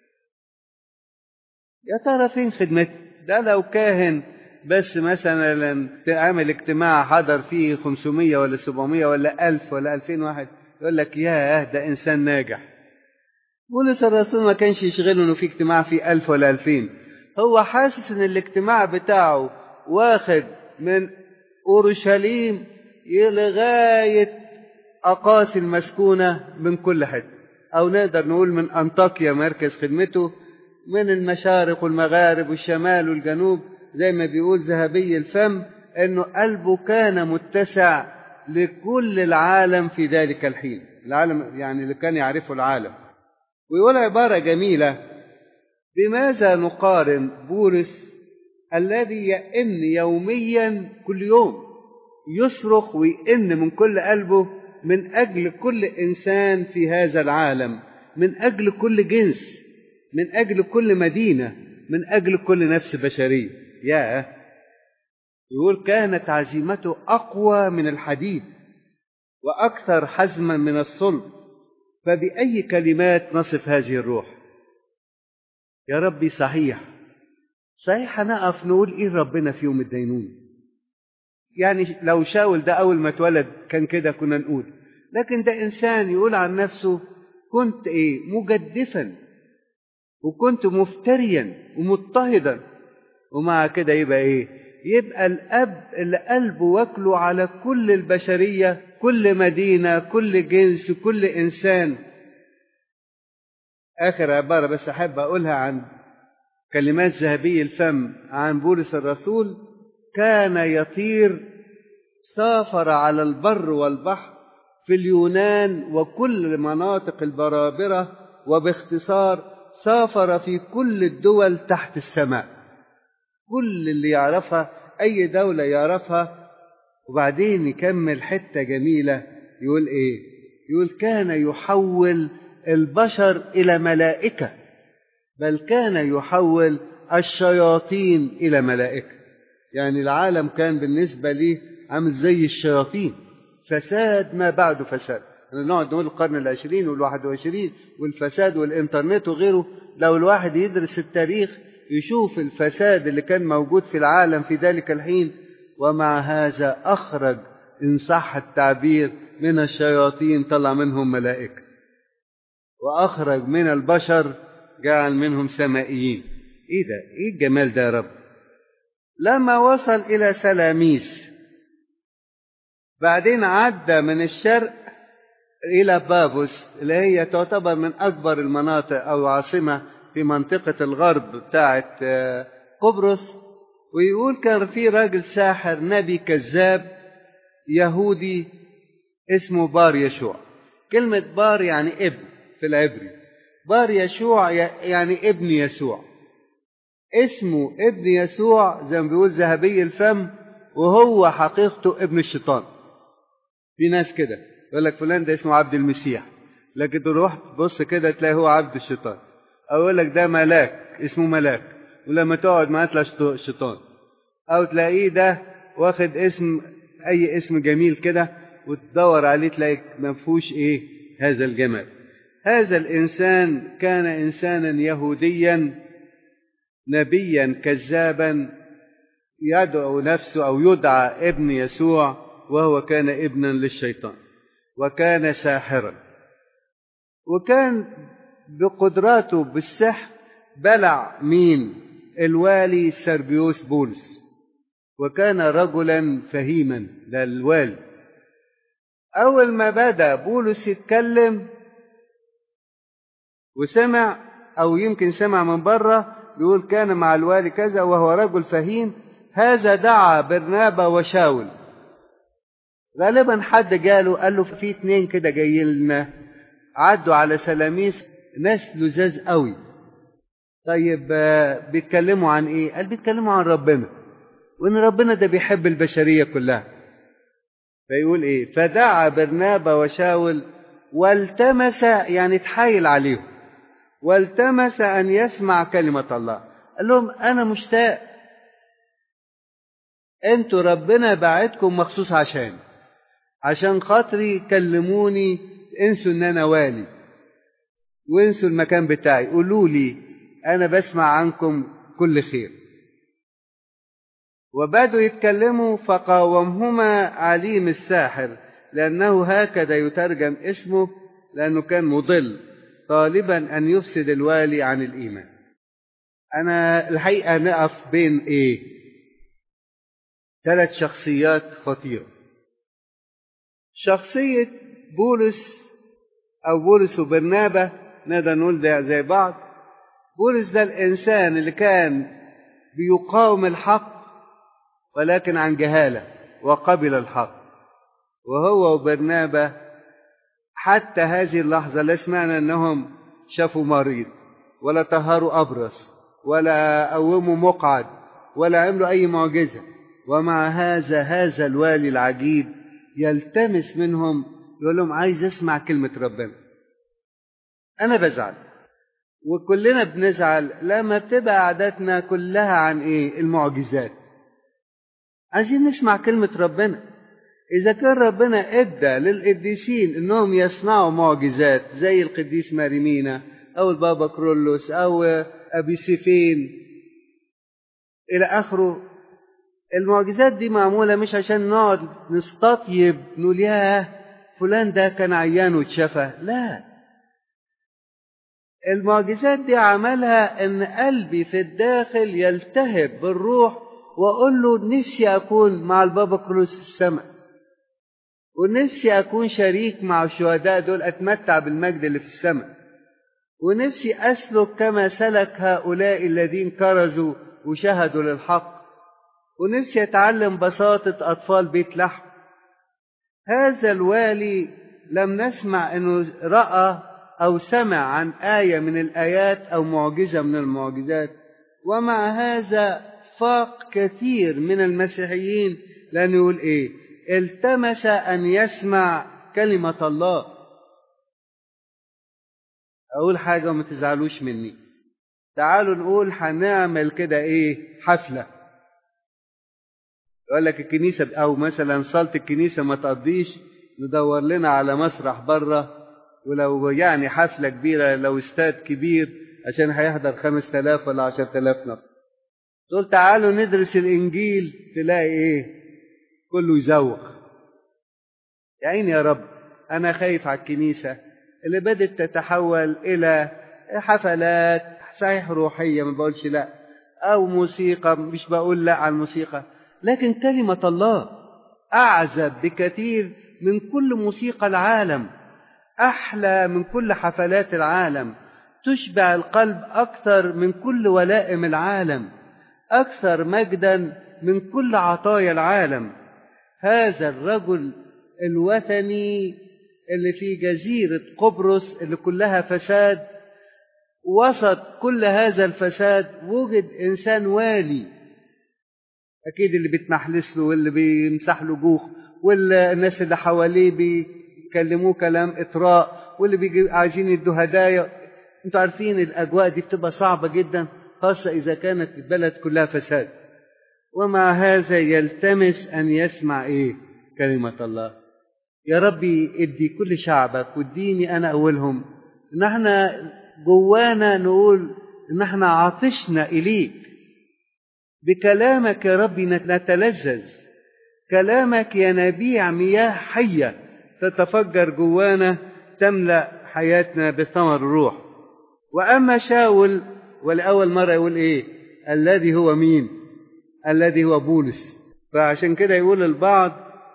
يا ترى فين خدمته؟ ده لو كاهن بس مثلا تعمل اجتماع حضر فيه 500 ولا 700 ولا 1000 ولا 2000 واحد، يقول لك ياه ده إنسان ناجح. بولس الرسول ما كانش يشغله إنه في اجتماع فيه 1000 ولا 2000، هو حاسس إن الاجتماع بتاعه واخد من أورشليم لغاية أقاصي المسكونة من كل حتة، أو نقدر نقول من أنطاكيا مركز خدمته، من المشارق والمغارب والشمال والجنوب، زي ما بيقول ذهبي الفم إنه قلبه كان متسع لكل العالم في ذلك الحين، العالم يعني اللي كان يعرفه العالم. ويقول عبارة جميلة: بماذا نقارن بولس الذي يئن يوميا كل يوم، يصرخ ويئن من كل قلبه من أجل كل إنسان في هذا العالم، من أجل كل جنس، من أجل كل مدينة، من أجل كل نفس بشرية. يقول: كانت عزيمته أقوى من الحديد وأكثر حزما من الصلب، فبأي كلمات نصف هذه الروح؟ يا ربي صحيح هنقف نقول إيه ربنا في يوم الدينون؟ يعني لو شاول ده أول ما اتولد كان كده كنا نقول، لكن ده إنسان يقول عن نفسه: كنت مجدفا، وكنت مفتريا ومضطهدا، ومع كده يبقى يبقى الأب اللي قلبه واكله على كل البشرية، كل مدينة، كل جنس، كل إنسان. آخر عبارة بس أحب أقولها عن كلمات ذهبي الفم عن بولس الرسول: كان يطير، سافر على البر والبحر في اليونان وكل مناطق البرابرة، وباختصار سافر في كل الدول تحت السماء، كل اللي يعرفها أي دولة يعرفها. وبعدين يكمل حتة جميلة، يقول يقول: كان يحول البشر إلى ملائكة، بل كان يحول الشياطين إلى ملائكة. يعني العالم كان بالنسبة لي عامل زي الشياطين، فساد ما بعده فساد. نقعد نقول القرن العشرين وال21 والفساد والإنترنت وغيره، لو الواحد يدرس التاريخ يشوف الفساد اللي كان موجود في العالم في ذلك الحين. ومع هذا أخرج إن صح التعبير من الشياطين، طلع منهم ملائكة، وأخرج من البشر جعل منهم سمائيين. إيه الجمال ده يا رب! لما وصل إلى سلاميس، بعدين عدى من الشرق إلى بابوس اللي هي تعتبر من أكبر المناطق أو عاصمة في منطقة الغرب بتاعت قبرص. ويقول كان في راجل ساحر نبي كذاب يهودي اسمه بار يشوع. كلمة بار يعني ابن في العبري، بار يشوع يعني ابن يسوع. اسمه ابن يسوع زي ما بيقول ذهبي الفم، وهو حقيقته ابن الشيطان. في ناس كده يقول لك فلان ده اسمه عبد المسيح، لكن تروح تبص كده تلاقي هو عبد الشيطان. أو يقول لك ده ملاك اسمه ملاك، ولما تقعد معاه تلاقي الشيطان. أو تلاقيه ده واخد اسم أي اسم جميل كده، وتدور عليه تلاقي ما فيهوش إيه هذا الجمال. هذا الإنسان كان إنسانا يهوديا نبيا كذابا يدعو نفسه أو يدعى ابن يسوع، وهو كان ابنا للشيطان، وكان ساحرا، وكان بقدراته بالسحر بلع مين؟ الوالي سرجيوس بولس، وكان رجلا فهيما. ده الوالي. أول ما بدأ بولس يتكلم وسمع، أو يمكن سمع من بره، بيقول كان مع الوالي كذا وهو رجل فهيم، هذا دعا برنابا وشاول. غالبا حد جاله قال له في 2 كده جايين لنا عدوا على سلاميس، ناس لزاز قوي. طيب بيتكلموا عن ايه؟ قال بيتكلموا عن ربنا، وان ربنا ده بيحب البشرية كلها. فيقول ايه؟ فدعا برنابا وشاول والتمس، يعني تحايل عليهم، والتمس ان يسمع كلمة الله. قال لهم انا مشتاق، انتوا ربنا بعتكم مخصوص عشان خاطري كلموني، انسوا ان انا والي، وانسوا المكان بتاعي، قولوا لي انا بسمع عنكم كل خير. وبدوا يتكلموا، فقاومهما عليم الساحر، لأنه هكذا يترجم اسمه، لأنه كان مضل طالبا أن يفسد الوالي عن الإيمان. أنا الحقيقة نقف بين 3 شخصيات خطيرة. شخصية بولس أو بولس وبرنابا، نقدر نقول ده زي بعض. بولس ده الإنسان اللي كان بيقاوم الحق ولكن عن جهالة، وقبل الحق. وهو وبرنابا حتى هذه اللحظة لا سمعنا أنهم شافوا مريض، ولا طهروا أبرص، ولا قوموا مقعد، ولا عملوا أي معجزة. ومع هذا الوالي العجيب يلتمس منهم، يقول لهم عايز أسمع كلمة ربنا. أنا بزعل، وكلنا بنزعل لما بتبقى عاداتنا كلها عن المعجزات. عايزين نسمع كلمة ربنا. إذا كان ربنا إدى للقديسين إنهم يصنعوا معجزات زي القديس ماريمينا أو البابا كرولوس أو أبي سيفين إلى آخره، المعجزات دي معمولة مش عشان نقعد نستطيب نقول ياه فلان ده كان عيان واتشفى، لا. المعجزات دي عملها إن قلبي في الداخل يلتهب بالروح، وأقول له نفسي أكون مع البابا كرولوس في السماء، ونفسي أكون شريك مع الشهداء دول، أتمتع بالمجد اللي في السماء، ونفسي أسلك كما سلك هؤلاء الذين كرزوا وشهدوا للحق، ونفسي أتعلم بساطة أطفال بيت لحم. هذا الوالي لم نسمع أنه رأى أو سمع عن آية من الآيات أو معجزة من المعجزات، ومع هذا فاق كثير من المسيحيين، لأنه يقول التمس أن يسمع كلمة الله. أقول حاجة وما تزعلوش مني، تعالوا نقول هنعمل كده حفلة. يقول لك الكنيسة أو مثلا صالة الكنيسة ما تقضيش، ندور لنا على مسرح بره، ولو يعني حفلة كبيرة لو استاد كبير عشان هيحضر 5000 ولا 10,000 نفر. تقول تعالوا ندرس الإنجيل، تلاقي كله يزوق. يا عيني يا رب، أنا خايف على الكنيسة اللي بدأت تتحول إلى حفلات صحيح روحية، ما بقولش لا، أو موسيقى، مش بقول لا على الموسيقى، لكن كلمة الله أعزب بكثير من كل موسيقى العالم، أحلى من كل حفلات العالم، تشبع القلب أكثر من كل ولائم العالم، أكثر مجدا من كل عطايا العالم. هذا الرجل الوثني اللي في جزيرة قبرص اللي كلها فساد، وسط كل هذا الفساد وجد إنسان والي، أكيد اللي بيتمحلس له واللي بيمسح له جوخ والناس اللي حواليه بيكلموه كلام إطراء واللي بيجي عايزين يدوا هدايا. انتوا عارفين الأجواء دي بتبقى صعبة جدا، خاصة إذا كانت البلد كلها فساد. ومع هذا يلتمس أن يسمع كلمة الله. يا ربي ادي كل شعبك واديني أنا أولهم إن احنا جوانا نقول إن احنا عطشنا إليك، بكلامك يا ربي نتلذذ، كلامك ينابيع مياه حية تتفجر جوانا تملأ حياتنا بثمر الروح. وأما شاول والأول مرة يقول الذي هو مين؟ الذي هو بولس. فعشان كده يقول البعض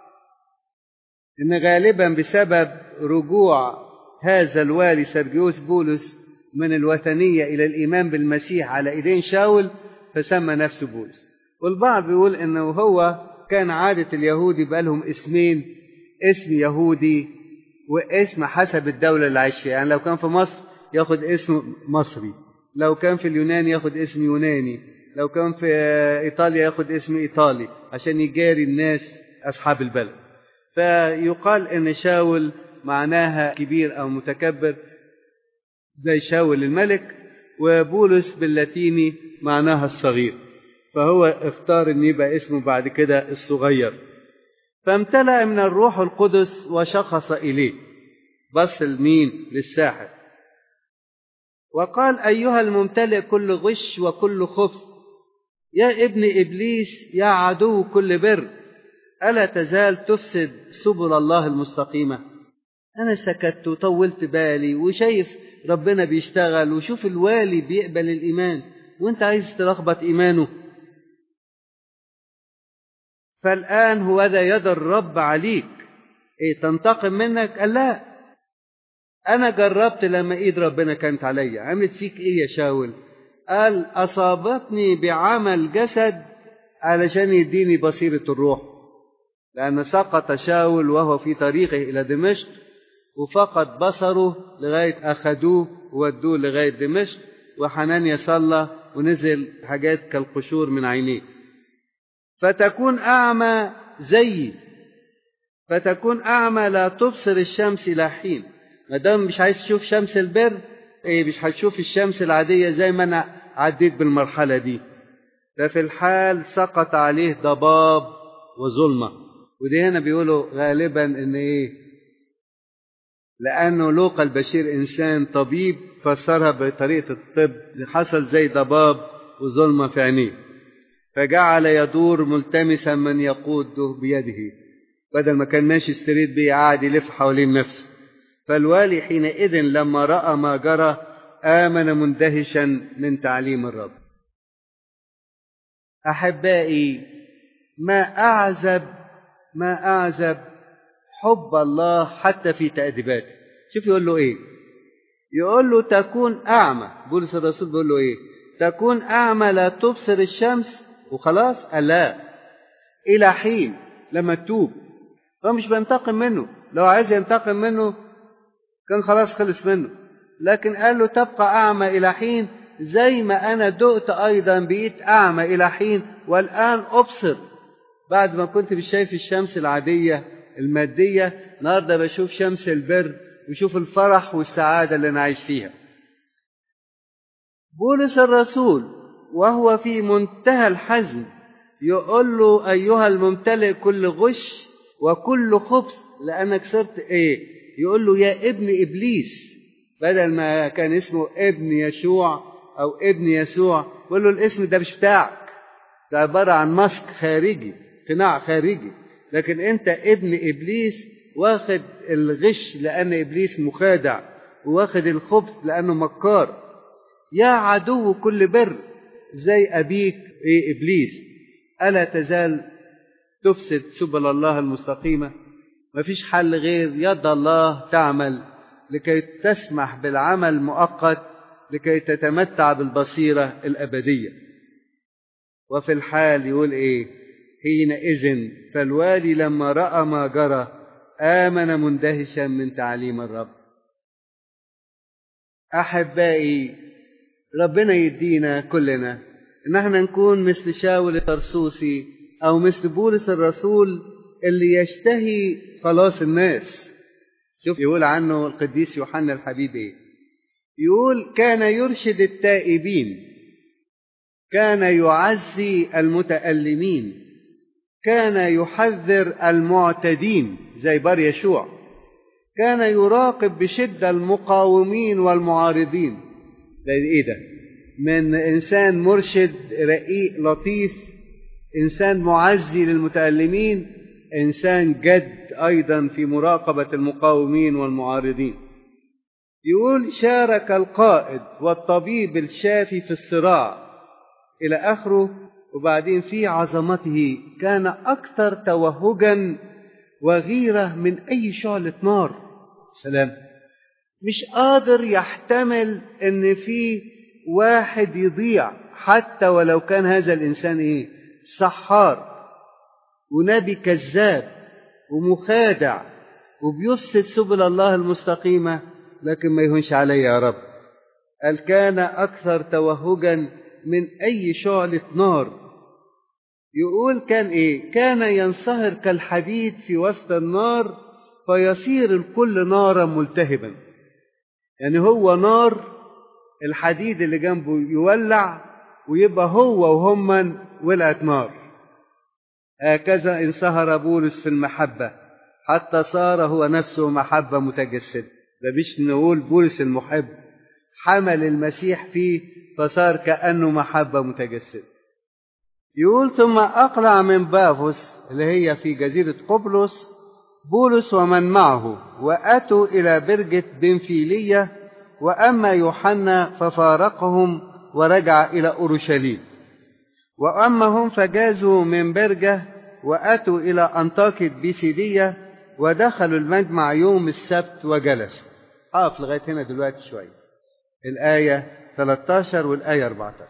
إن غالبا بسبب رجوع هذا الوالي سرجيوس بولس من الوثنية إلى الإيمان بالمسيح على إيدين شاول فسمى نفسه بولس. والبعض بيقول إنه هو كان عادة اليهود يبقى لهم اسمين، اسم يهودي واسم حسب الدولة اللي عايش فيها. يعني لو كان في مصر ياخد اسم مصري، لو كان في اليونان ياخد اسم يوناني، لو كان في إيطاليا ياخد اسم إيطالي عشان يجاري الناس أصحاب البلد. فيقال إن شاول معناها كبير أو متكبر زي شاول الملك، وبولس باللاتيني معناها الصغير، فهو اختار أن يبقى اسمه بعد كده الصغير. فامتلأ من الروح القدس وشخص إليه، بص لمين؟ للساحر، وقال أيها الممتلئ كل غش وكل خبث، يا ابن إبليس، يا عدو كل بر، ألا تزال تفسد سبل الله المستقيمة؟ أنا سكت وطولت بالي وشايف ربنا بيشتغل وشوف الوالي بيقبل الإيمان وانت عايز تلخبط إيمانه. فالآن هو ذا يد الرب عليك، تنتقم منك؟ قال لا، أنا جربت لما إيد ربنا كانت عليا. عملت فيك يا شاول؟ قال أصابتني بعمل جسد علشان يديني بصيرة الروح، لأن سقط شاول وهو في طريقه إلى دمشق وفقد بصره لغاية أخذوه وودوه لغاية دمشق، وحنانيا صلى ونزل حاجات كالقشور من عينيه. فتكون أعمى زيي، فتكون أعمى لا تبصر الشمس إلى حين. ما دام مش عايز تشوف شمس البر، مش هتشوف الشمس العادية زي ما أنا عديت بالمرحلة دي. ففي الحال سقط عليه ضباب وظلمة. ودي هنا بيقولوا غالبا إن لأنه لوقا البشير إنسان طبيب فسرها بطريقة الطب، حصل زي ضباب وظلمة في عينيه، فجعل يدور ملتمسا من يقوده بيده، بدل ما كان ماشي ستريت بيه قاعد يلف حوالين نفسه. فالوالي حينئذ لما رأى ما جرى آمن مندهشا من تعليم الرب. أحبائي، ما أعزب حب الله حتى في تأديباته. شوف يقول له يقول له تكون أعمى. بولس الرسول بيقول له تكون أعمى لا تبصر الشمس وخلاص؟ قال لا، إلى حين، لما تتوب. هو مش بينتقم منه، لو عايز ينتقم منه كان خلاص خلص منه، لكن قال له تبقى أعمى إلى حين، زي ما أنا دقت أيضا بقيت أعمى إلى حين والآن أبصر. بعد ما كنت مش شايف الشمس العادية المادية، النهارده بشوف شمس البر وشوف الفرح والسعادة اللي أنا عايش فيها. بولس الرسول وهو في منتهى الحزن يقول له أيها الممتلئ كل غش وكل خبث، لأنك صرت يقول له يا ابن إبليس، بدل ما كان اسمه ابن يشوع أو ابن يسوع، يقول له الاسم ده مش بتاعك، ده عبارة عن مسك خارجي، قناع خارجي، لكن أنت ابن إبليس، واخد الغش لأن إبليس مخادع، واخد الخبث لأنه مكار. يا عدو كل بر، زي أبيك إبليس، ألا تزال تفسد سبل الله المستقيمة؟ مفيش حل غير يد الله تعمل لكي تسمح بالعمل المؤقت لكي تتمتع بالبصيرة الأبدية. وفي الحال يقول حينئذ فالوالي لما رأى ما جرى آمن مندهشا من تعليم الرب. أحبائي، ربنا يدينا كلنا إن احنا نكون مثل شاول الطرسوسي أو مثل بولس الرسول اللي يشتهي خلاص الناس. شوف يقول عنه القديس يوحنا الحبيب ايه؟ يقول كان يرشد التائبين، كان يعزي المتألمين، كان يحذر المعتدين زي بار يشوع، كان يراقب بشدة المقاومين والمعارضين. ده ايه ده؟ من إنسان مرشد رقيق لطيف، إنسان معزي للمتألمين، إنسان جد أيضا في مراقبة المقاومين والمعارضين. يقول شارك القائد والطبيب الشافي في الصراع إلى آخره. وبعدين في عظمته كان أكثر توهجا وغيرة من أي شعلة نار. سلام، مش قادر يحتمل ان في واحد يضيع، حتى ولو كان هذا الانسان ايه؟ سحار ونبي كذاب ومخادع وبيفسد سبل الله المستقيمة، لكن ما يهونش علي يا رب. قال كان أكثر توهجا من أي شعلة نار. يقول كان إيه؟ كان ينصهر كالحديد في وسط النار فيصير الكل نارا ملتهبا. يعني هو نار، الحديد اللي جنبه يولع ويبقى هو وهم ولعت نار. هكذا انصهر بولس في المحبة حتى صار هو نفسه محبة متجسدة. ده مش نقول بولس المحب، حمل المسيح فيه فصار كأنه محبة متجسدة. يقول ثم أقلع من بافوس اللي هي في جزيرة قبرص بولس ومن معه وأتوا إلى برجة بنفيلية، وأما يوحنا ففارقهم ورجع إلى أورشليم. وأما هم فجازوا من برجة وأتوا إلى أنطاكية بيسيدية ودخلوا المجمع يوم السبت وجلسوا. أقف لغاية هنا دلوقتي شوية، الآية 13 والآية 14.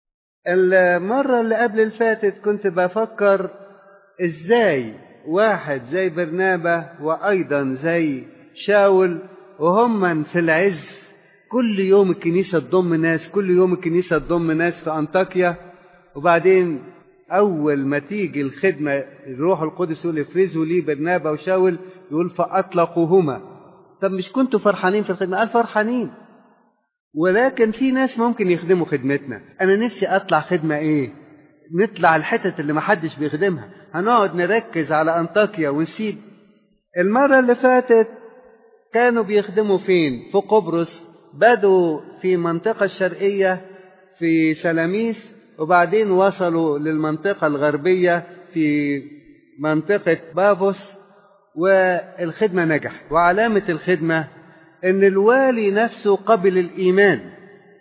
المرة اللي قبل الفاتت كنت بفكر إزاي واحد زي برنابا وأيضا زي شاول وهم في العز، كل يوم الكنيسة تضم ناس، كل يوم الكنيسة تضم ناس في أنطاكيا. وبعدين أول ما تيجي الخدمة الروح القدس يقول افرزوا لي برنابا وشاول، يقول فأطلقوهما. طب مش كنتوا فرحانين في الخدمة؟ قال فرحانين، ولكن في ناس ممكن يخدموا خدمتنا. أنا نفسي أطلع خدمة إيه؟ نطلع الحتت اللي محدش بيخدمها، هنقعد نركز على أنطاكيا ونسيب. المرة اللي فاتت كانوا بيخدموا فين؟ في قبرص، بدوا في المنطقة الشرقية في سلاميس، وبعدين وصلوا للمنطقة الغربية في منطقة بافوس، والخدمة نجحت. وعلامة الخدمة إن الوالي نفسه قبل الإيمان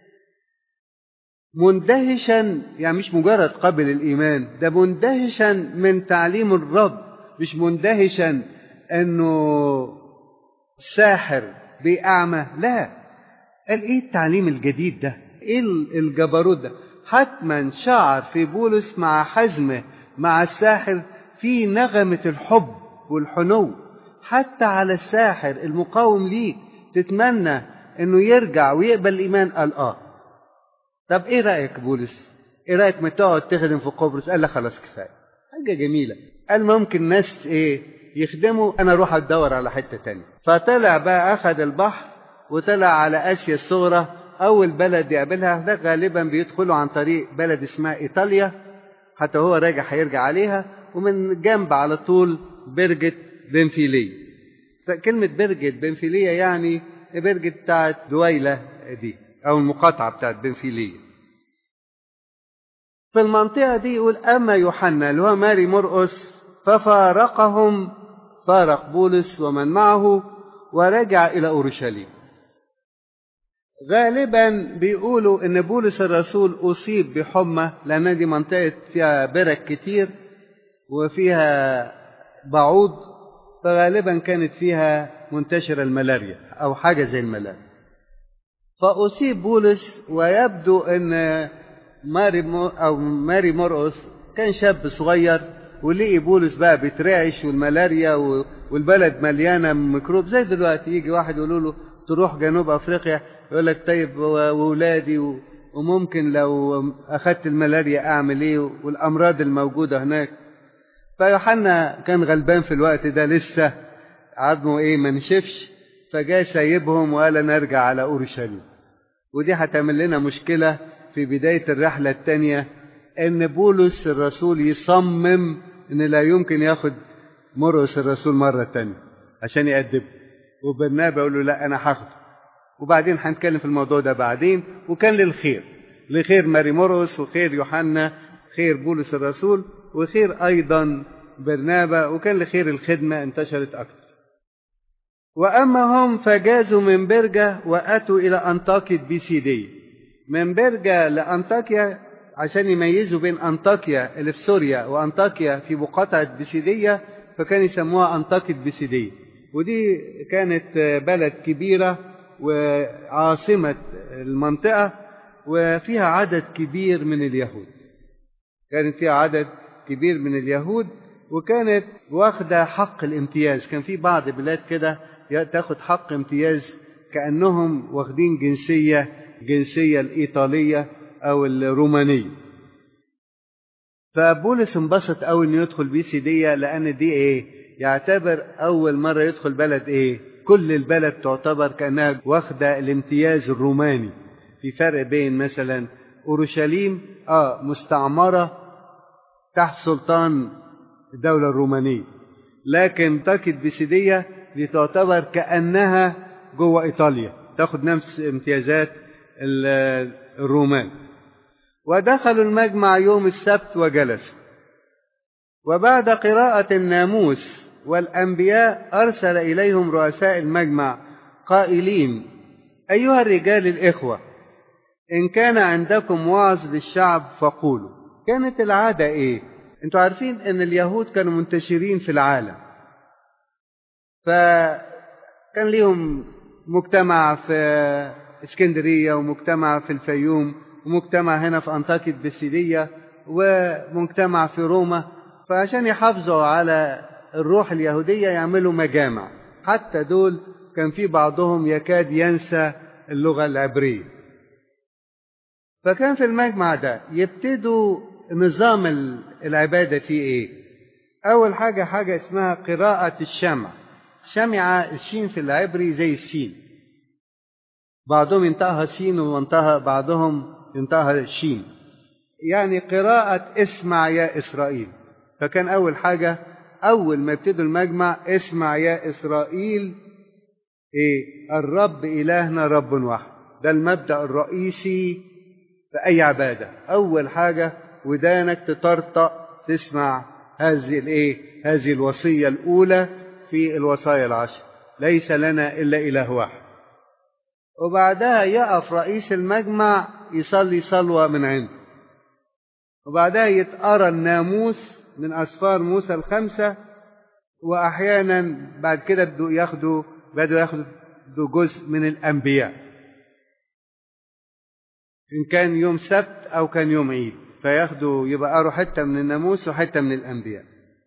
مندهشا، يعني مش مجرد قبل الإيمان، ده مندهشا من تعليم الرب، مش مندهشا إنه ساحر بأعمى، لا. قال إيه التعليم الجديد ده؟ إيه الجبروت ده؟ حتما شعر في بولس مع حزمه مع الساحر في نغمة الحب والحنو، حتى على الساحر المقاوم ليك تتمنى إنه يرجع ويقبل الإيمان. قال طب إيه رأيك بولس؟ إيه رأيك ما تقعد تخدم في قبرص؟ قال لا خلاص كفاية، حاجة جميلة. قال ممكن ناس يخدموا، أنا أروح أدور على حتة تانية. فطلع بقى أخذ البحر وطلع على آسيا الصغرى. أول بلد يقابلها ده غالبا بيدخلوا عن طريق بلد اسمها إيطاليا، حتى هو راجع هيرجع عليها، ومن جنب على طول برجة بنفيلية. كلمة برجة بنفيلية يعني برجة بتاعت دويلة دي أو المقاطعة بتاعت بنفيلية. في المنطقة دي يقول أما يوحنا اللي هو ماري مرقس ففارقهم، فارق بولس ومن معه ورجع إلى أورشليم. غالبا بيقولوا إن بولس الرسول أصيب بحمى، لأن دي منطقة فيها برك كتير وفيها بعوض، فغالبا كانت فيها منتشرة الملاريا أو حاجة زي الملاريا. فأصيب بولس، ويبدو أن ماري مرقس كان شاب صغير ولقي بولس بقى بيترعش والملاريا والبلد مليانة ميكروب زي دلوقتي. يجي واحد يقول له تروح جنوب أفريقيا، يقول لك طيب وولادي وممكن لو أخدت الملاريا أعمل إيه والأمراض الموجودة هناك. فيوحنا كان غلبان في الوقت ده، لسه عظمه إيه ما نشفش، فجاء سايبهم وقال نرجع على أورشليم. ودي هتعمل لنا مشكلة في بداية الرحلة التانية، إن بولس الرسول يصمم إن لا يمكن ياخد مرقس الرسول مرة تانية عشان يأدبه، وبرنابا يقول له لا أنا هاخده. وبعدين هنتكلم في الموضوع ده بعدين. وكان للخير، لخير ماري مرقس وخير يوحنا، خير بولس الرسول وخير أيضا برنابا، وكان لخير الخدمة انتشرت أكتر. وأما هم فجازوا من برجة وأتوا إلى أنطاكية بيسيدية. من برجة لأنطاكيا عشان يميزوا بين أنطاكيا اللي في سوريا وأنطاكيا في مقاطعة بيسيدية، فكان يسموها أنطاكية بيسيدية. ودي كانت بلد كبيرة وعاصمة المنطقة، وفيها عدد كبير من اليهود. كانت فيها عدد كبير من اليهود، وكانت واخدة حق الامتياز. كان في بعض بلاد كده تاخد حق امتياز كأنهم واخدين جنسية الإيطالية أو الرومانية. فبولس انبسط أوي إنه يدخل بيسيدية، لأن دي إيه؟ يعتبر أول مرة يدخل بلد إيه؟ كل البلد تعتبر كأنها واخدة الامتياز الروماني. في فرق بين مثلا أورشليم مستعمرة تحت سلطان الدولة الرومانية، لكن منطقة بيسيدية دي تعتبر كأنها جوه إيطاليا، تاخد نفس امتيازات الرومان. ودخلوا المجمع يوم السبت وجلسوا. وبعد قراءة الناموس والأنبياء أرسل إليهم رؤساء المجمع قائلين: أيها الرجال الإخوة، إن كان عندكم وعظ للشعب فقولوا. كانت العادة إيه؟ أنتوا عارفين أن اليهود كانوا منتشرين في العالم، فكان ليهم مجتمع في اسكندرية، ومجتمع في الفيوم، ومجتمع هنا في أنطاكية بيسيدية، ومجتمع في روما. فعشان يحافظوا على الروح اليهودية يعملوا مجامع. حتى دول كان في بعضهم يكاد ينسى اللغة العبرية. فكان في المجمع ده يبتدوا نظام العبادة فيه إيه؟ أول حاجة اسمها قراءة الشمع. شمع الشين في العبري زي السين، بعضهم ينطقها سين بعضهم ينطقها شين، يعني قراءة اسمع يا إسرائيل. فكان أول حاجة أول ما يبتدوا المجمع: اسمع يا إسرائيل، الرب إلهنا رب واحد. ده المبدأ الرئيسي في أي عبادة. أول حاجة ودانك تطرطق تسمع هذه الوصية الأولى في الوصايا العشر: ليس لنا إلا إله واحد. وبعدها يقف رئيس المجمع يصلي صلوة من عنده، وبعدها يتقرأ الناموس من أسفار موسى الخمسة. وأحيانا بعد كده بدوا ياخدوا جزء من الأنبياء، إن كان يوم سبت أو كان يوم عيد، فياخدوا يبقى قروا حتة من الناموس وحتة من الأنبياء.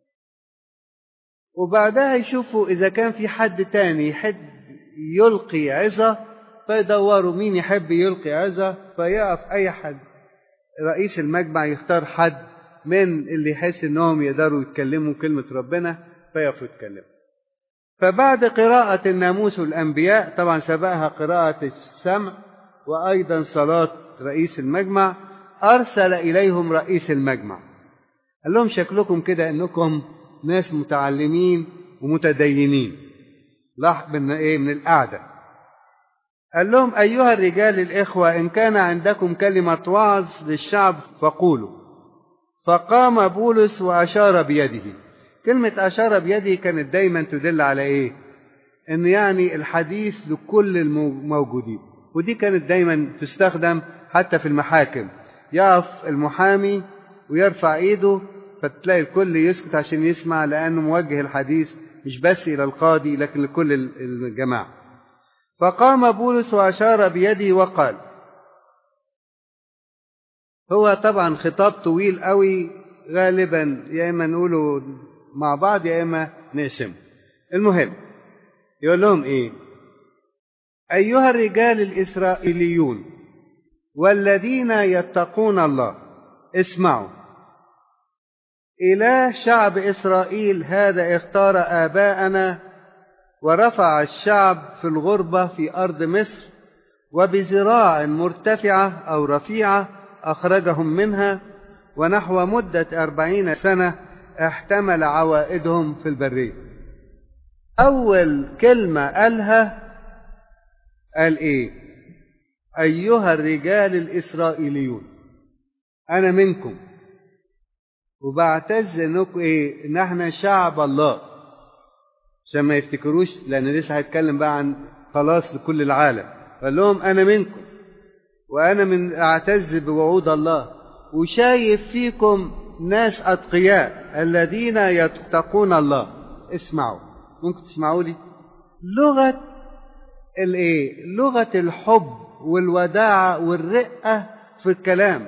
وبعدها يشوفوا إذا كان في حد تاني يحب يلقي عظة، فيدوروا مين يحب يلقي عظة، فيقف أي حد. رئيس المجمع يختار حد من اللي يحس إنهم يقدروا يتكلموا كلمة ربنا، فيقفوا يتكلموا. فبعد قراءة الناموس والأنبياء، طبعا سبقها قراءة السمع وأيضا صلاة رئيس المجمع، أرسل إليهم رئيس المجمع. قال لهم: شكلكم كده أنكم ناس متعلمين ومتدينين. لاحظ من القعدة. قال لهم: أيها الرجال الإخوة، إن كان عندكم كلمة وعظ للشعب فقولوا. فقام بولس وأشار بيده. كلمة أشار بيده كانت دايما تدل على إيه؟ إن يعني الحديث لكل الموجودين. ودي كانت دايما تستخدم حتى في المحاكم. يقف المحامي ويرفع إيده، فتلاقي الكل يسكت عشان يسمع، لأنه موجه الحديث مش بس إلى القاضي لكن لكل الجماعة. فقام بولس وأشار بيده وقال. هو طبعا خطاب طويل قوي، غالبا يا إما نقوله مع بعض يا إما نقسمه. المهم يقول لهم إيه؟ أيها الرجال الإسرائيليون والذين يتقون الله اسمعوا، إله شعب إسرائيل هذا اختار آباءنا ورفع الشعب في الغربة في أرض مصر، وبذراع مرتفعة أو رفيعة أخرجهم منها، ونحو مدة 40 سنة احتمل عوائدهم في البرية. أول كلمة قالها قال إيه؟ أيها الرجال الإسرائيليون، أنا منكم وبعتز إنكم إيه؟ إن إحنا شعب الله، عشان ما يفتكروش، لأن لسه هيتكلم بقى عن خلاص لكل العالم. قال لهم أنا منكم وأنا من أعتز بوعود الله، وشايف فيكم ناس أتقياء الذين يتقون الله. اسمعوا، ممكن تسمعوا لي؟ لغة الإيه؟ لغة الحب والوداعة والرقة في الكلام.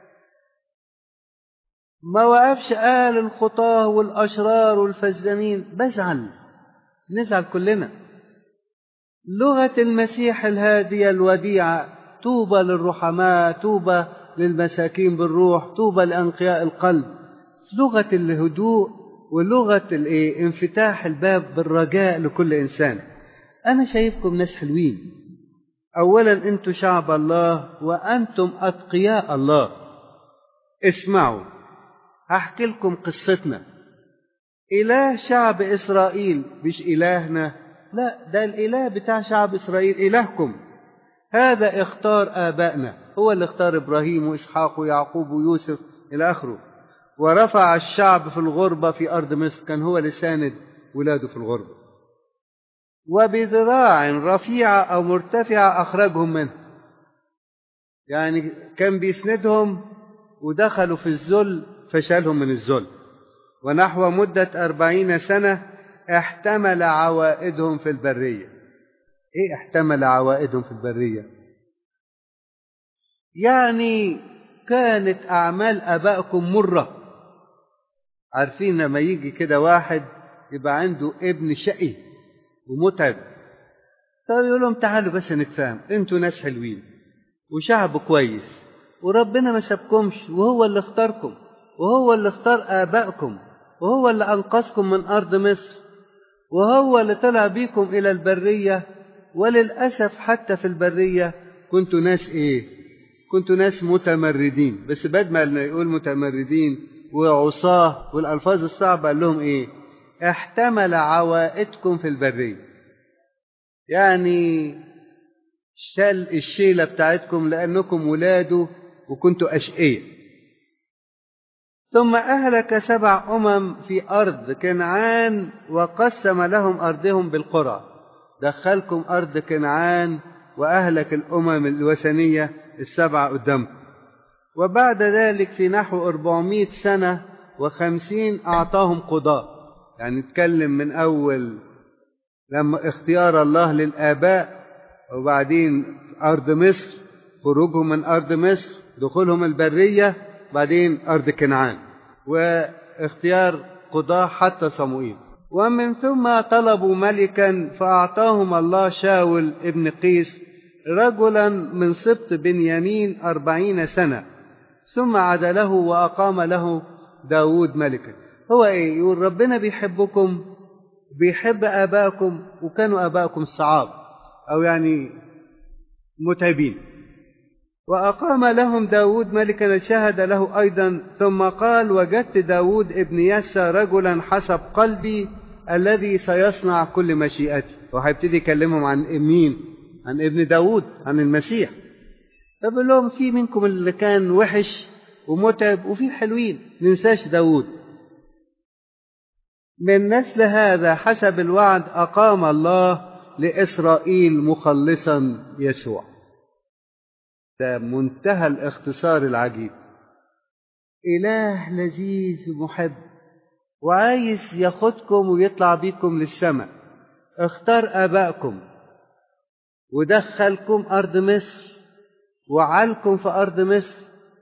ما وقفش قال الخطاه والأشرار والفسدانين، نزعل كلنا. لغة المسيح الهادية الوديعة، طوبى للرحماء، طوبى للمساكين بالروح، طوبى لأنقياء القلب. لغة الهدوء ولغة انفتاح الباب بالرجاء لكل إنسان. أنا شايفكم ناس حلوين. أولا أنتم شعب الله وأنتم أتقياء الله. اسمعوا، هحكي لكم قصتنا. إله شعب إسرائيل مش إلهنا، لا، ده الإله بتاع شعب إسرائيل، إلهكم هذا اختار آبائنا، هو اللي اختار إبراهيم وإسحاق ويعقوب ويوسف إلى آخره، ورفع الشعب في الغربة في أرض مصر، كان هو اللي ساند ولاده في الغربة، وبذراع رفيعة أو مرتفعة أخرجهم منه. يعني كان بيسندهم ودخلوا في الذل فشالهم من الذل. ونحو مدة 40 سنة احتمل عوائدهم في البرية. ايه احتمل عوائدهم في البرية؟ يعني كانت أعمال آبائكم مرة. عارفين لما يجي كده واحد يبقى عنده ابن شقي ومتعب، فيقول لهم تعالوا بس نتفاهم، انتوا ناس حلوين وشعب كويس وربنا ما سابكمش، وهو اللي اختاركم وهو اللي اختار آبائكم وهو اللي أنقذكم من أرض مصر وهو اللي طلع بيكم إلى البرية. وللأسف حتى في البرية كنتوا ناس إيه؟ كنتوا ناس متمردين. بس بدل ما يقول متمردين وعصاه والألفاظ الصعبة قال لهم إيه؟ احتمل عوائدكم في البرية. يعني شال الشيلة بتاعتكم لأنكم ولاده وكنتوا أشقية. ثم أهلك 7 في أرض كنعان وقسم لهم أرضهم بالقرى. دخلكم أرض كنعان وأهلك الأمم الوثنية 7 قدامكم. وبعد ذلك في نحو 400 سنة و50 أعطاهم قضاء. يعني نتكلم من أول لما اختيار الله للآباء، وبعدين أرض مصر، خروجهم من أرض مصر، دخولهم البرية، بعدين أرض كنعان، واختيار قضاة حتى صموئيل. ومن ثم طلبوا ملكا فأعطاهم الله شاول ابن قيس رجلا من سبط بنيامين 40 سنة، ثم عدله وأقام له داود ملكا. هو إيه؟ يقول ربنا بيحبكم، بيحب آبائكم، وكانوا آبائكم صعاب أو يعني متعبين. وأقام لهم داود ملكا شهد له أيضا. ثم قال وجدت داود ابن يسى رجلا حسب قلبي الذي سيصنع كل مشيئتي. وهيبتدي يكلمهم عن مين؟ عن ابن داود، عن المسيح. فبقول لهم في منكم اللي كان وحش ومتعب وفي حلوين، ننساش داود. من نسل هذا حسب الوعد أقام الله لإسرائيل مخلصا يسوع. ده منتهى الاختصار العجيب. إله لذيذ محب وعايز ياخدكم ويطلع بيكم للسماء. اختار آبائكم ودخلكم أرض مصر وعلكم في أرض مصر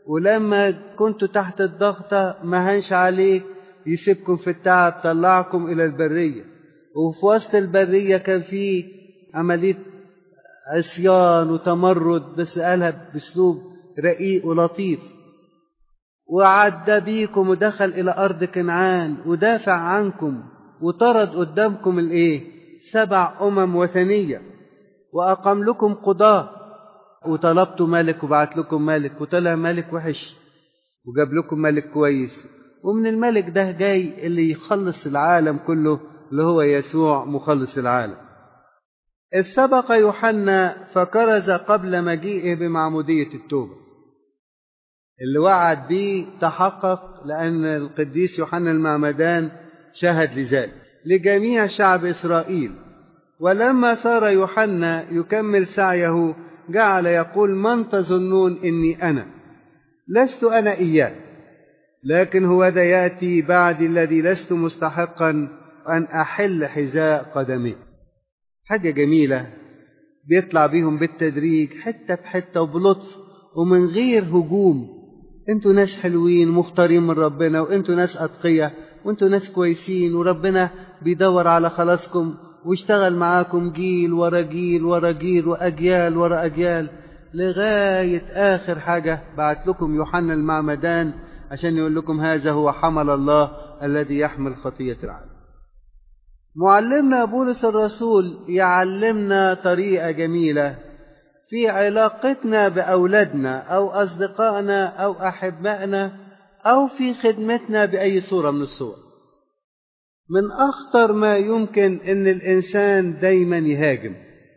ولما كنتوا تحت الضغطة ما هنش عليك يسيبكم في التعب، طلعكم إلى البرية. وفي وسط البرية كان في عملية عصيان وتمرد، بس قالها بأسلوب رقيق ولطيف. وعدى بيكم ودخل إلى أرض كنعان ودافع عنكم وطرد قدامكم 7 وثنية، وأقام لكم قضاة، وطلبتوا ملك وبعت لكم ملك وطلع ملك وحش وجاب لكم ملك كويس. ومن الملك ده جاي اللي يخلص العالم كله، اللي هو يسوع مخلص العالم. إذ سبق يوحنا فكرز قبل مجيئه بمعمودية التوبة. اللي وعد به تحقق، لأن القديس يوحنا المعمدان شهد لذلك لجميع شعب إسرائيل. ولما صار يوحنا يكمل سعيه جعل يقول: من تظنون إني أنا؟ لست أنا إياه، لكن هو ذا يأتي بعدي الذي لست مستحقا أن أحل حذاء قدميه. حاجة جميلة بيطلع بيهم بالتدريج حتة بحتة وبلطف ومن غير هجوم. انتوا ناس حلوين مختارين من ربنا، وانتوا ناس أتقية، وانتوا ناس كويسين، وربنا بيدور على خلاصكم واشتغل معاكم جيل ورا جيل ورا جيل وأجيال ورا أجيال، لغاية آخر حاجة بعت لكم يوحنا المعمدان عشان يقول لكم هذا هو حمل الله الذي يحمل خطية العالم. معلمنا بولس الرسول يعلمنا طريقة جميلة في علاقتنا بأولادنا أو أصدقائنا أو أحبائنا أو في خدمتنا بأي صورة من الصور. من أخطر ما يمكن إن الإنسان دايما يهاجم.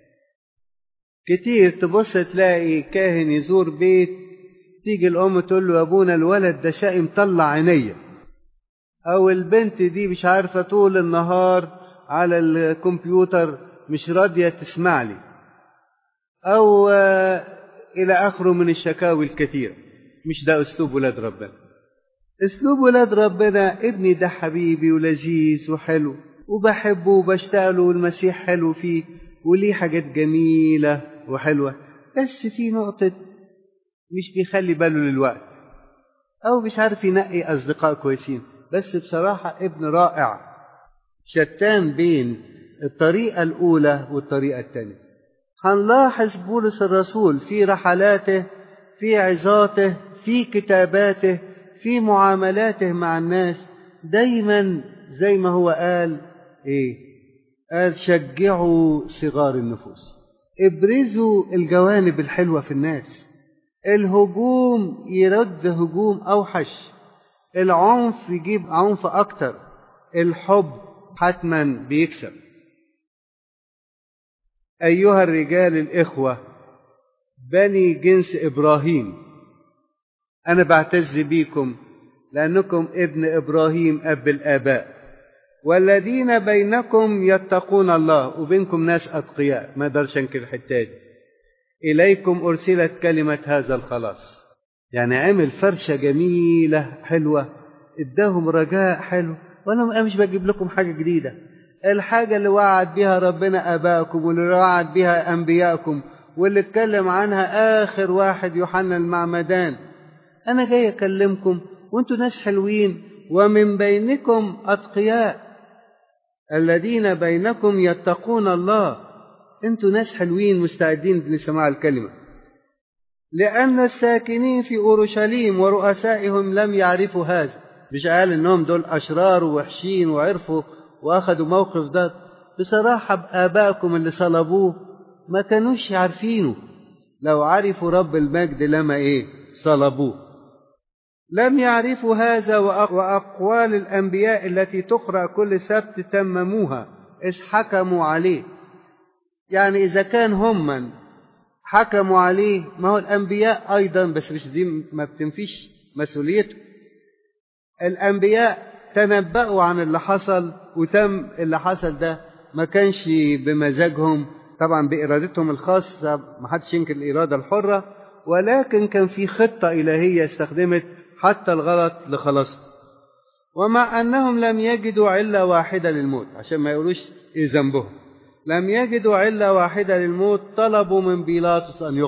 كتير تبص تلاقي كاهن يزور بيت، تيجي الأم تقول له: يا أبونا الولد ده شقي مطلع عينيا، أو البنت دي مش عارفة طول النهار على الكمبيوتر مش راضية تسمع لي، أو إلى آخره من الشكاوي الكثيرة. مش ده أسلوب ولاد ربنا. أسلوب ولاد ربنا: ابني ده حبيبي ولذيذ وحلو وبحبه وبشتغله والمسيح حلو فيه وليه حاجات جميلة وحلوة، بس في نقطة مش بيخلي باله للوقت، أو مش عارف ينقي أصدقاء كويسين. بس بصراحة ابن رائع، شتان بين الطريقة الأولى والطريقة الثانية. هنلاحظ بولس الرسول في رحلاته، في عظاته، في كتاباته، في معاملاته مع الناس، دايما زي ما هو قال قال: شجعوا صغار النفوس، ابرزوا الجوانب الحلوة في الناس. الهجوم يرد هجوم أوحش، العنف يجيب عنف أكتر، الحب حتما بيكسب. أيها الرجال الإخوة بني جنس إبراهيم، أنا بعتز بيكم لأنكم ابن إبراهيم أب الآباء، والذين بينكم يتقون الله، وبينكم ناس أتقياء، ما درش انكر الحتة دي. إليكم أرسلت كلمة هذا الخلاص. يعني عمل فرشة جميلة حلوة، اداهم رجاء حلو. وأنا مش بجيب لكم حاجة جديدة، الحاجة اللي وعد بها ربنا أباءكم واللي وعد بها أنبياءكم واللي اتكلم عنها آخر واحد يوحنا المعمدان. أنا جاي أكلمكم وأنتوا ناس حلوين، ومن بينكم أتقياء الذين بينكم يتقون الله. أنتوا ناس حلوين مستعدين لسماع الكلمة. لأن الساكنين في أورشليم ورؤسائهم لم يعرفوا هذا. مش قال إنهم دول أشرار ووحشين وعرفوا وأخذوا موقف ده. بصراحة بآبائكم اللي صلبوه ما كانوش عارفينه، لو عرفوا رب المجد لما صلبوه. لم يعرفوا هذا، وأقوال الأنبياء التي تقرأ كل سبت تمموها إذ حكموا عليه. يعني إذا كان هم حكموا عليه، ما هو الأنبياء أيضا، بس مش دي ما بتنفيش مسؤوليته. الأنبياء تنبأوا عن اللي حصل وتم اللي حصل ده، ما كانش بمزاجهم طبعا، بإرادتهم الخاصة، ما حدش ينكر الإرادة الحرة، ولكن كان في خطة إلهية استخدمت حتى الغلط لخلاص. ومع أنهم لم يجدوا علة واحدة للموت، عشان ما يقولوش ذنبهم، لم يجدوا علة واحدة للموت، طلبوا من بيلاطس أن يقتل.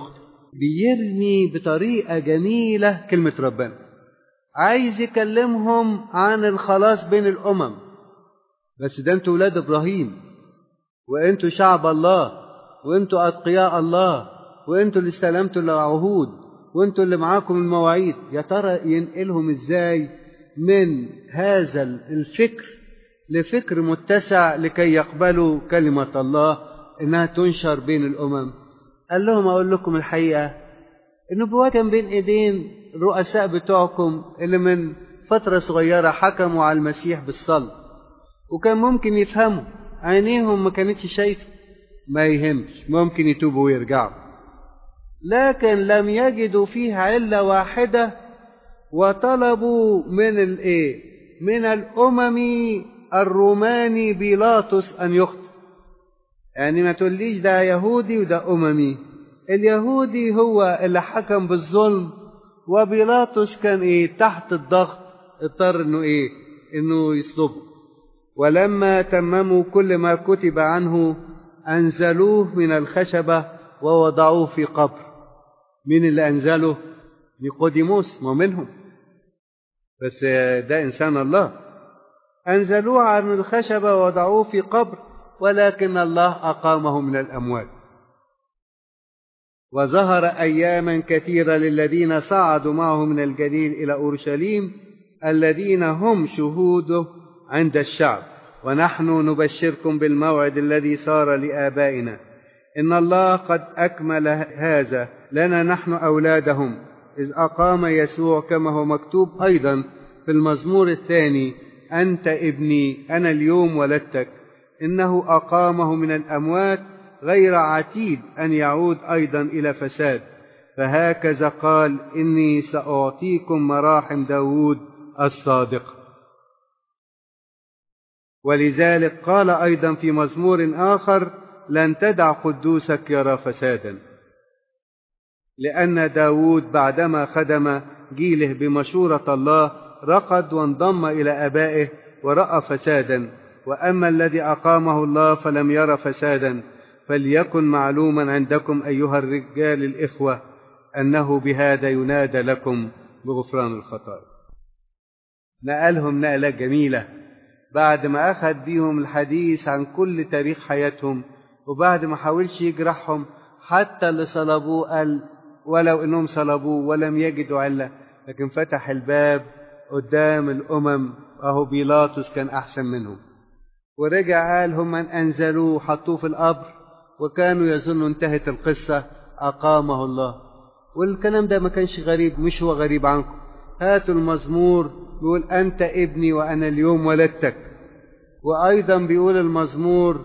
بيرمي بطريقة جميلة كلمة ربنا، عايز يكلمهم عن الخلاص بين الأمم. بس ده انتوا ولاد إبراهيم، وانتوا شعب الله، وانتوا أتقياء الله، وانتوا اللي استلمتوا العهود، وانتوا اللي معاكم المواعيد. يا ترى ينقلهم ازاي من هذا الفكر لفكر متسع لكي يقبلوا كلمة الله انها تنشر بين الأمم؟ قال لهم أقول لكم الحقيقة، النبوات كان بين ايدين الرؤساء بتوعكم اللي من فترة صغيرة حكموا على المسيح بالصلب، وكان ممكن يفهموا، عينيهم ما كانتش شايفة، ما يهمش، ممكن يتوبوا ويرجعوا، لكن لم يجدوا فيه علة واحدة، وطلبوا من الأمم الروماني بيلاطس أن يخطئ. يعني ما تقوليش ده يهودي وده أممي، اليهودي هو اللي حكم بالظلم، وبيلاطس كان تحت الضغط، اضطر انه يصلبه. ولما تمموا كل ما كتب عنه أنزلوه من الخشبة ووضعوه في قبر. مين اللي أنزله؟ نيقوديموس، ما منهم، بس ده إنسان الله. أنزلوه عن الخشبة ووضعوه في قبر، ولكن الله أقامه من الأموات. وظهر أياما كثيرة للذين صعدوا معه من الجليل إلى أورشليم، الذين هم شهوده عند الشعب، ونحن نبشركم بالموعد الذي صار لآبائنا، إن الله قد أكمل هذا لنا نحن أولادهم، إذ أقام يسوع كما هو مكتوب أيضا في المزمور الثاني: أنت ابني أنا اليوم ولدتك. إنه أقامه من الأموات غير عتيد أن يعود أيضا إلى فساد، فهكذا قال: إني سأعطيكم مراحم داود الصادق. ولذلك قال أيضا في مزمور آخر: لن تدع قدوسك يرى فسادا. لأن داود بعدما خدم جيله بمشورة الله رقد وانضم إلى أبائه ورأى فسادا، وأما الذي أقامه الله فلم ير فسادا. فليكن معلوما عندكم أيها الرجال الإخوة أنه بهذا ينادى لكم بغفران الخطايا. نقلهم نقلة جميلة بعد ما أخذ بيهم الحديث عن كل تاريخ حياتهم، وبعد ما حاولش يجرحهم حتى اللي صلبوه، قال ولو إنهم صلبوه ولم يجدوا علة، لكن فتح الباب قدام الأمم. أهو بيلاطس كان أحسن منهم، ورجع قال هم من أنزلوه وحطوه في القبر، وكانوا يظنوا انتهت القصة، أقامه الله. والكلام ده ما كانش غريب، مش هو غريب عنكم. هاتوا المزمور بيقول: أنت ابني وأنا اليوم ولدتك. وأيضا بيقول المزمور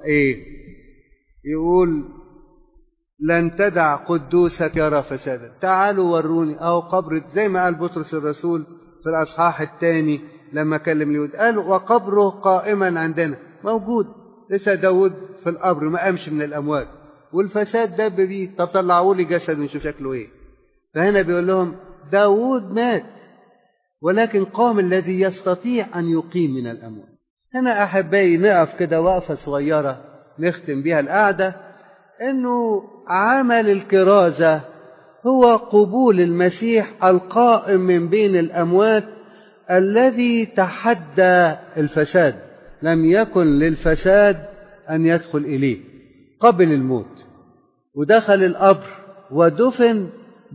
يقول: لن تدع قدوسك يرى فسادا. تعالوا وروني أهو قبر، زي ما قال بطرس الرسول في الأصحاح الثاني لما كلم اليهود، قال: وقبره قائما عندنا، موجود لسه داود في القبر ما قامش من الأموات، والفساد دب بيه. طب طلعوا لي جسد ونشوف شكله ايه. فهنا بيقول لهم داود مات، ولكن قام الذي يستطيع أن يقيم من الأموات. هنا أحبائي نقف كده وقفة صغيرة نختم بها القعدة، إنه عمل الكرازة هو قبول المسيح القائم من بين الأموات، الذي تحدى الفساد، لم يكن للفساد أن يدخل إليه، قبل الموت ودخل القبر ودفن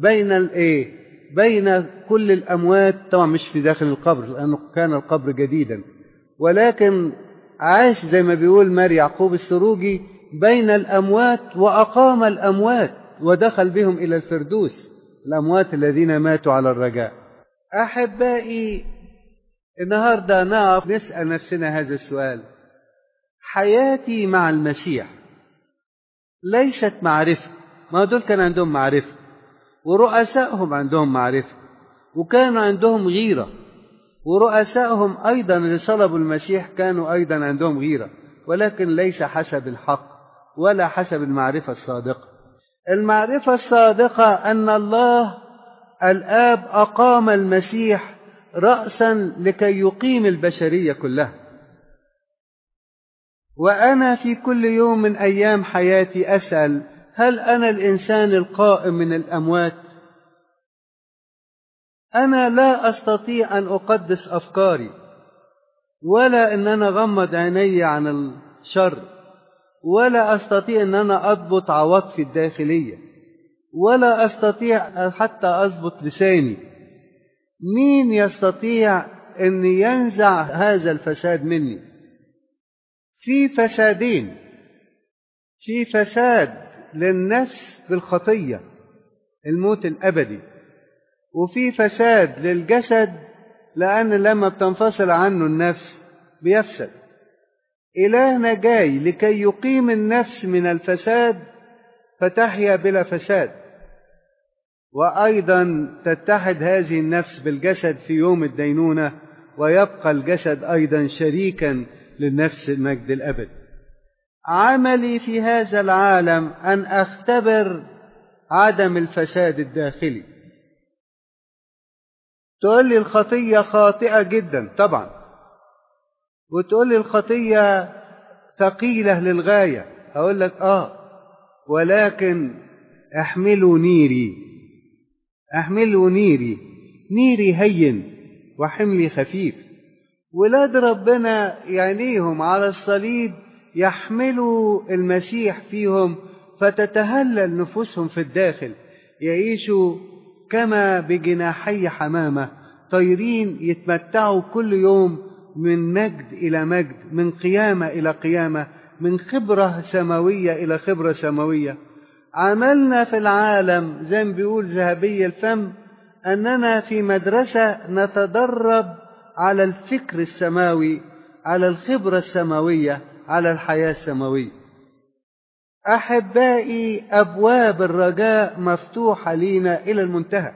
بين كل الأموات. طبعا مش في داخل القبر لأنه كان القبر جديدا، ولكن عاش زي ما بيقول ماري يعقوب السروجي بين الأموات، وأقام الأموات ودخل بهم إلى الفردوس، الأموات الذين ماتوا على الرجاء. أحبائي النهاردة نقف نسأل نفسنا هذا السؤال: حياتي مع المسيح ليست معرفة. ما دول كان عندهم معرفة، ورؤسائهم عندهم معرفة، وكانوا عندهم غيرة، ورؤسائهم أيضا اللي صلبوا المسيح كانوا أيضا عندهم غيرة، ولكن ليس حسب الحق ولا حسب المعرفة الصادقة. المعرفة الصادقة أن الله الآب أقام المسيح رأسا لكي يقيم البشرية كلها. وأنا في كل يوم من أيام حياتي أسأل: هل أنا الإنسان القائم من الأموات؟ أنا لا أستطيع أن أقدس أفكاري، ولا أن أنا أغمض عيني عن الشر، ولا أستطيع أن أنا أضبط عواطفي الداخلية، ولا أستطيع حتى أضبط لساني. مين يستطيع أن ينزع هذا الفساد مني؟ في فسادين، في فساد للنفس بالخطية الموت الأبدي، وفي فساد للجسد لأن لما بتنفصل عنه النفس بيفسد. إلهنا جاي لكي يقيم النفس من الفساد فتحيا بلا فساد، وأيضا تتحد هذه النفس بالجسد في يوم الدينونة، ويبقى الجسد أيضا شريكا للنفس المجد الأبد. عملي في هذا العالم أن أختبر عدم الفساد الداخلي. تقول لي الخطية خاطئة جدا، طبعا، وتقول لي الخطية ثقيلة للغاية، أقول لك ولكن احملوا نيري، احملوا نيري، نيري هين وحملي خفيف. ولاد ربنا يعنيهم على الصليب يحملوا المسيح فيهم، فتتهلل نفوسهم في الداخل، يعيشوا كما بجناحي حمامة طيرين، يتمتعوا كل يوم من مجد إلى مجد، من قيامة إلى قيامة، من خبرة سماوية إلى خبرة سماوية. عملنا في العالم زي ما بيقول ذهبي الفم أننا في مدرسة نتدرب على الفكر السماوي، على الخبرة السماوية، على الحياة السماوية. أحبائي، أبواب الرجاء مفتوحة لينا إلى المنتهى.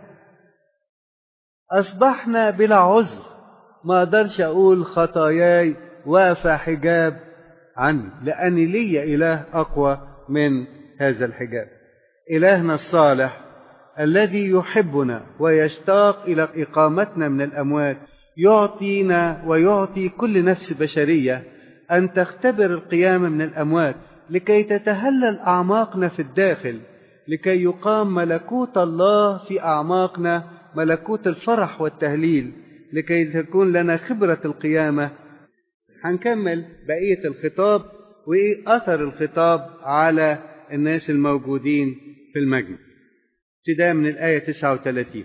أصبحنا بلا عذر، ما أقدرش أقول خطاياي واقفة حجاب عني، لأني لي إله أقوى من هذا الحجاب. إلهنا الصالح الذي يحبنا ويشتاق إلى إقامتنا من الأموات يعطينا ويعطي كل نفس بشرية أن تختبر القيامة من الأموات، لكي تتهلل أعماقنا في الداخل، لكي يقام ملكوت الله في أعماقنا، ملكوت الفرح والتهليل، لكي تكون لنا خبرة القيامة. هنكمل بقية الخطاب وإيه أثر الخطاب على الناس الموجودين في المجمع، ابتداء من الآية 39.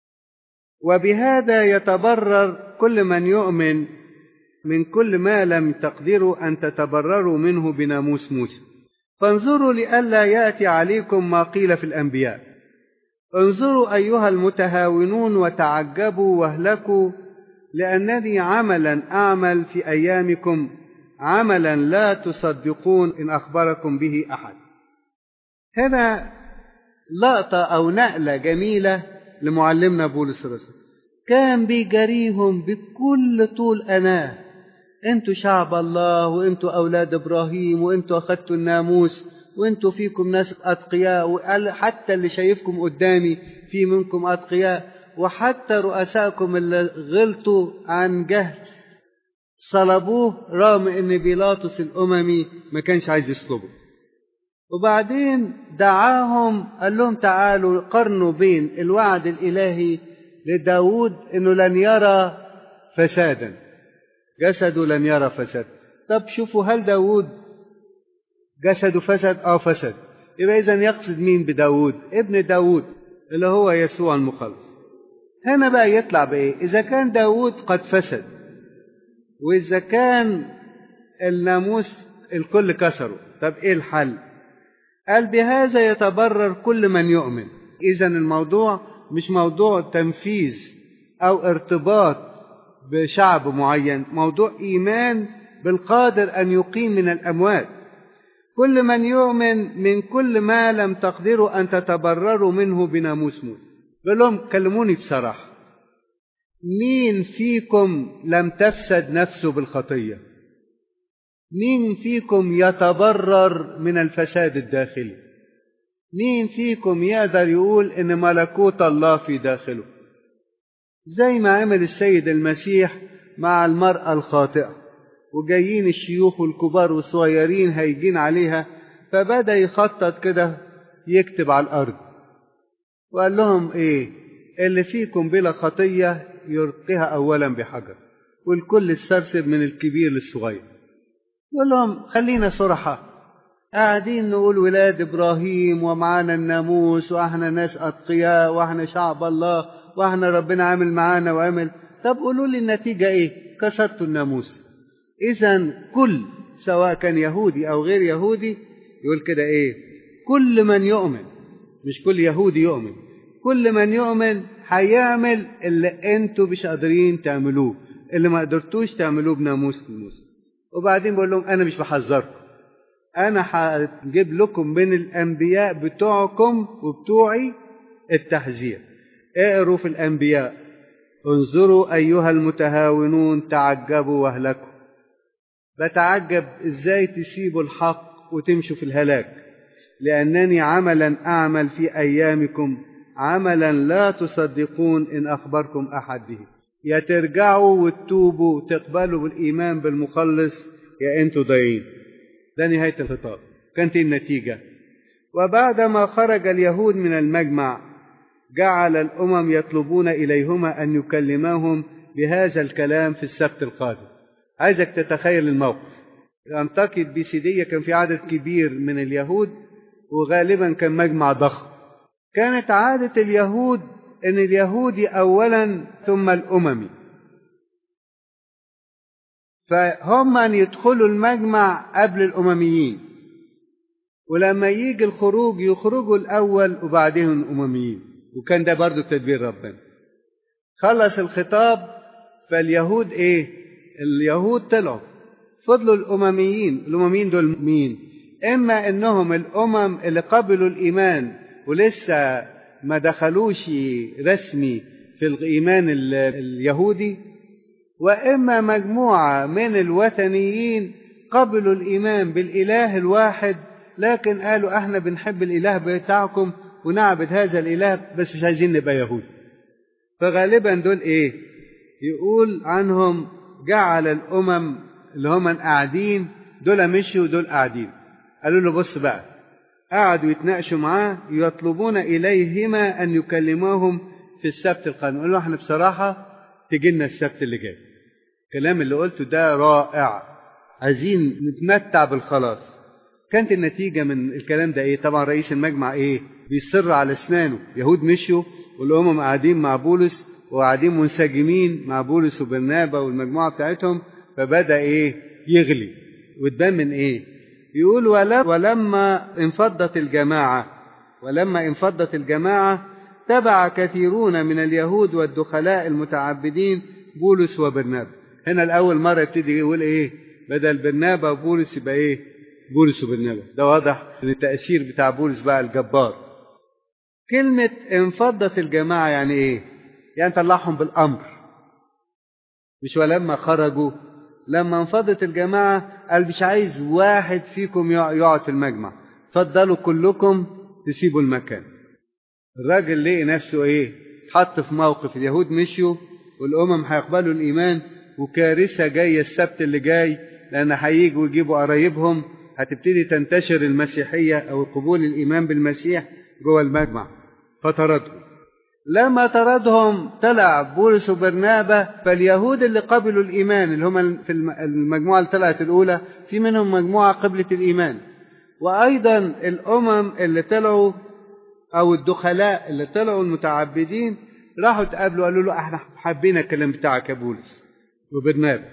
وبهذا يتبرر كل من يؤمن من كل ما لم تقدروا أن تتبرروا منه بناموس موسى. فانظروا لئلا يأتي عليكم ما قيل في الأنبياء: انظروا أيها المتهاونون وتعجبوا واهلكوا، لأنني عملا أعمل في أيامكم، عملا لا تصدقون إن أخبركم به أحد. هنا لقطة أو نقلة جميلة لمعلمنا بولس الرسول، كان بيجريهم بكل طول أناه: أنتوا شعب الله، وأنتوا أولاد إبراهيم، وأنتوا أخذتوا الناموس، وأنتوا فيكم ناس أتقياء، وقال حتى اللي شايفكم قدامي في منكم أتقياء، وحتى رؤسائكم اللي غلطوا عن جهل صلبوه، رغم أن بيلاطس الأممي ما كانش عايز يصلبه. وبعدين دعاهم، قال لهم تعالوا قارنوا بين الوعد الإلهي لداود أنه لن يرى فسادا، جسده لن يرى فساد. طب شوفوا، هل داود جسده فسد؟ فسد. يبقى إذن يقصد مين بداود؟ ابن داود اللي هو يسوع المخلص. هنا بقى يطلع بإيه؟ إذا كان داود قد فسد، وإذا كان الناموس الكل كسره، طب إيه الحل؟ قال بهذا يتبرر كل من يؤمن. إذن الموضوع مش موضوع تنفيذ أو ارتباط بشعب معين، موضوع إيمان بالقادر أن يقيم من الأموات. كل من يؤمن من كل ما لم تقدروا أن تتبرروا منه بناموس موسى. بقول لهم كلموني بصراحة، مين فيكم لم تفسد نفسه بالخطية؟ مين فيكم يتبرر من الفساد الداخلي؟ مين فيكم يقدر يقول إن ملكوت الله في داخله؟ زي ما عمل السيد المسيح مع المرأة الخاطئة، وجايين الشيوخ والكبار والصغيرين هيجين عليها، فبدأ يخطط كده يكتب على الأرض، وقال لهم إيه؟ اللي فيكم بلا خطية يلقيها أولا بحجر، والكل استرسب من الكبير للصغير. يقول لهم خلينا صرحة، قاعدين نقول ولاد إبراهيم ومعانا الناموس وإحنا ناس أتقياء وإحنا شعب الله وإحنا ربنا عامل معانا وعمل، طب قولوا لي النتيجة إيه؟ كسرتوا الناموس. إذا كل سواء كان يهودي أو غير يهودي يقول كده إيه؟ كل من يؤمن، مش كل يهودي يؤمن، كل من يؤمن هيعمل اللي أنتوا مش قادرين تعملوه، اللي ما قدرتوش تعملوه بناموس موسى. وبعدين بقول لهم أنا مش بحذركم، أنا هجيب لكم من الأنبياء بتوعكم وبتوعي التحذير. اقروا في الأنبياء، انظروا أيها المتهاونون تعجبوا واهلكوا. بتعجب إزاي تسيبوا الحق وتمشوا في الهلاك، لأنني عملا أعمل في أيامكم عملا لا تصدقون إن أخبركم أحد به. يا ترجعوا وتتوبوا تقبلوا بالإيمان بالمخلص، يا أنتوا ضايعين. ده نهاية الخطاب. كانت النتيجة: وبعدما خرج اليهود من المجمع جعل الأمم يطلبون إليهما أن يكلماهم بهذا الكلام في السبت القادم. عايزك تتخيل الموقف. أنطاكية بيسيدية كان في عدد كبير من اليهود، وغالبا كان مجمع ضخم. كانت عادة اليهود أن اليهودي أولا ثم الأممي، فهم أن يدخلوا المجمع قبل الأمميين، ولما يجي الخروج يخرجوا الأول وبعدهم الأمميين. وكان ده برضو تدبير ربنا. خلص الخطاب، فاليهود إيه؟ اليهود طلعوا، فضلوا الأمميين. الأمميين دول مين؟ إما إنهم الأمم اللي قبلوا الإيمان ولسه ما دخلوش رسمي في الإيمان اليهودي، وإما مجموعة من الوثنيين قبلوا الإيمان بالإله الواحد، لكن قالوا احنا بنحب الإله بتاعكم ونعبد هذا الإله بس مش عايزين نبقى يهود. فغالبا دول إيه؟ يقول عنهم جعل الأمم اللي هم قاعدين دول مشوا ودول قاعدين. قالوا له بص بقى، قعدوا يتناقشوا معاه يطلبون إليهما أن يكلموهم في السبت القادم. قالوا له احنا بصراحة تجينا السبت اللي جاي، الكلام اللي قلته ده رائع، عايزين نتمتع بالخلاص. كانت النتيجة من الكلام ده ايه؟ طبعا رئيس المجمع ايه؟ بيصر على اسنانه. يهود مشوا والأمم قاعدين مع بولس وقاعدين منسجمين مع بولس وبرنابا والمجموعة بتاعتهم، فبدأ ايه؟ يغلي. وتبان من ايه؟ يقول ولما انفضت الجماعة تبع كثيرون من اليهود والدخلاء المتعبدين بولس وبرنابا. هنا الأول مرة يبتدي يقول إيه؟ بدل برنابا وبولس يبقى إيه؟ بولس وبرنابا. ده واضح إن التأثير بتاع بولس بقى الجبار. كلمة انفضت الجماعة يعني إيه؟ يعني طلعهم بالأمر، مش ولما خرجوا. لما انفضت الجماعة قال مش عايز واحد فيكم يقعد في المجمع، فضلوا كلكم تسيبوا المكان. الراجل لقي نفسه ايه؟ حط في موقف. اليهود مشوا والأمم هيقبلوا الإيمان، وكارثة جاية السبت اللي جاي، لأن هييجوا يجيبوا قرايبهم، هتبتدي تنتشر المسيحية أو قبول الإيمان بالمسيح جوه المجمع. فطردهم. لما طردهم طلع بولس وبرنابا، فاليهود اللي قبلوا الإيمان اللي هم في المجموعة اللي طلعت الأولى، في منهم مجموعة قبلت الإيمان، وأيضا الأمم اللي طلعوا أو الدخلاء اللي طلعوا المتعبدين راحوا تقابلوا قالوا له احنا حابين الكلام بتاعك يا بولس وبرنابا.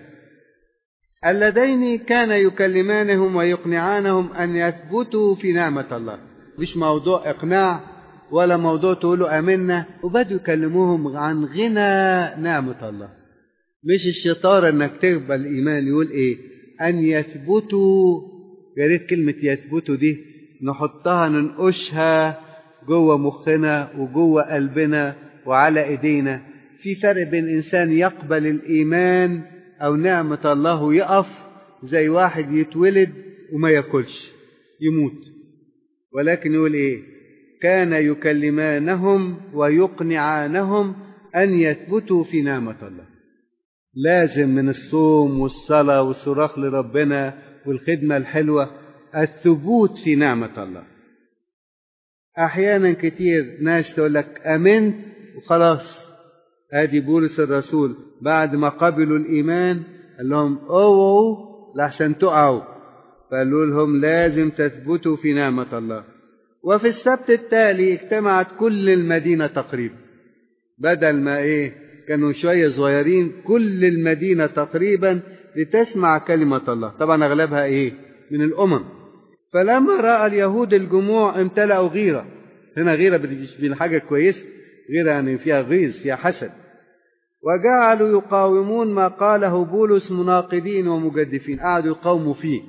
اللذين كان يكلمانهم ويقنعانهم أن يثبتوا في نعمة الله. مش موضوع إقناع ولا موضوع تقولوا آمنا، وبدوا يكلموهم عن غنى نعمة الله. مش الشطارة انك تقبل الإيمان. يقول ايه؟ أن يثبتوا. يا ريت كلمة يثبتوا دي نحطها ننقشها جوه مخنا وجوه قلبنا وعلى ايدينا. في فرق بين إنسان يقبل الإيمان أو نعمة الله ويقف، زي واحد يتولد وما يأكلش يموت. ولكن يقول ايه؟ كان يكلمانهم ويقنعانهم أن يثبتوا في نعمة الله. لازم من الصوم والصلاة والصراخ لربنا والخدمة الحلوة الثبوت في نعمة الله. أحيانا كتير ناس تقول لك آمنت وخلاص. ادي بولس الرسول بعد ما قبلوا الإيمان قال لهم اوعوا لحسن تقعوا، فقالوا لهم لازم تثبتوا في نعمة الله. وفي السبت التالي اجتمعت كل المدينة تقريبا، بدل ما كانوا شوية صغيرين، كل المدينة تقريبا لتسمع كلمة الله. طبعا أغلبها من الأمم. فلما رأى اليهود الجموع امتلأوا غيرة. هنا غيرة من حاجة كويسة، غيرة يعني فيها غيظ، فيها حسد. وجعلوا يقاومون ما قاله بولس مناقضين ومجدفين، قعدوا يقاوموا فيه.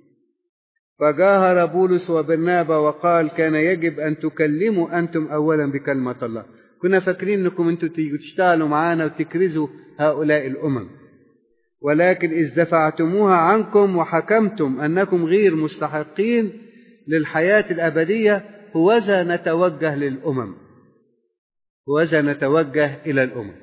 فجاهر بولس وبرنابا وقال كان يجب أن تكلموا أنتم أولا بكلمة الله. كنا فاكرين أنكم أنتم تيجوا تشتغلوا معانا وتكرزوا هؤلاء الأمم، ولكن إذ دفعتموها عنكم وحكمتم أنكم غير مستحقين للحياة الأبدية، هوذا نتوجه للأمم، هوذا نتوجه إلى الأمم.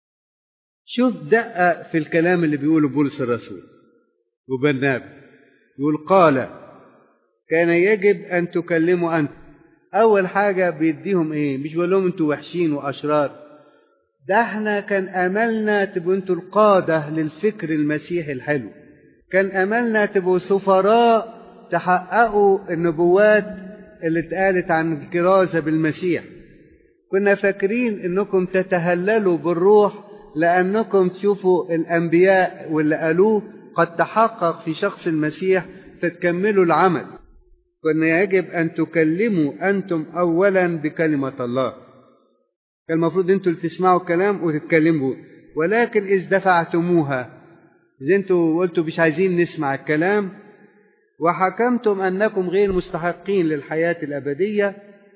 شوف دقة في الكلام اللي بيقوله بولس الرسول وبرنابا. يقول قال كان يجب أن تكلموا أنت. أول حاجة بيديهم مش بيقول لهم أنتوا وحشين وأشرار، ده احنا كان أملنا تبقوا أنتوا القادة للفكر المسيحي الحلو، كان أملنا تبقوا سفراء تحققوا النبوات اللي اتقالت عن الكرازة بالمسيح. كنا فاكرين أنكم تتهللوا بالروح لأنكم تشوفوا الأنبياء واللي قالوه قد تحقق في شخص المسيح فتكملوا العمل. كنا يجب أن تكلموا أنتم أولا بكلمة الله. كان المفروض أنتوا تسمعوا الكلام وتتكلموا، ولكن إذ دفعتموها، إذا أنتوا قلتوا مش عايزين نسمع الكلام، وحكمتم أنكم غير مستحقين للحياة الأبدية،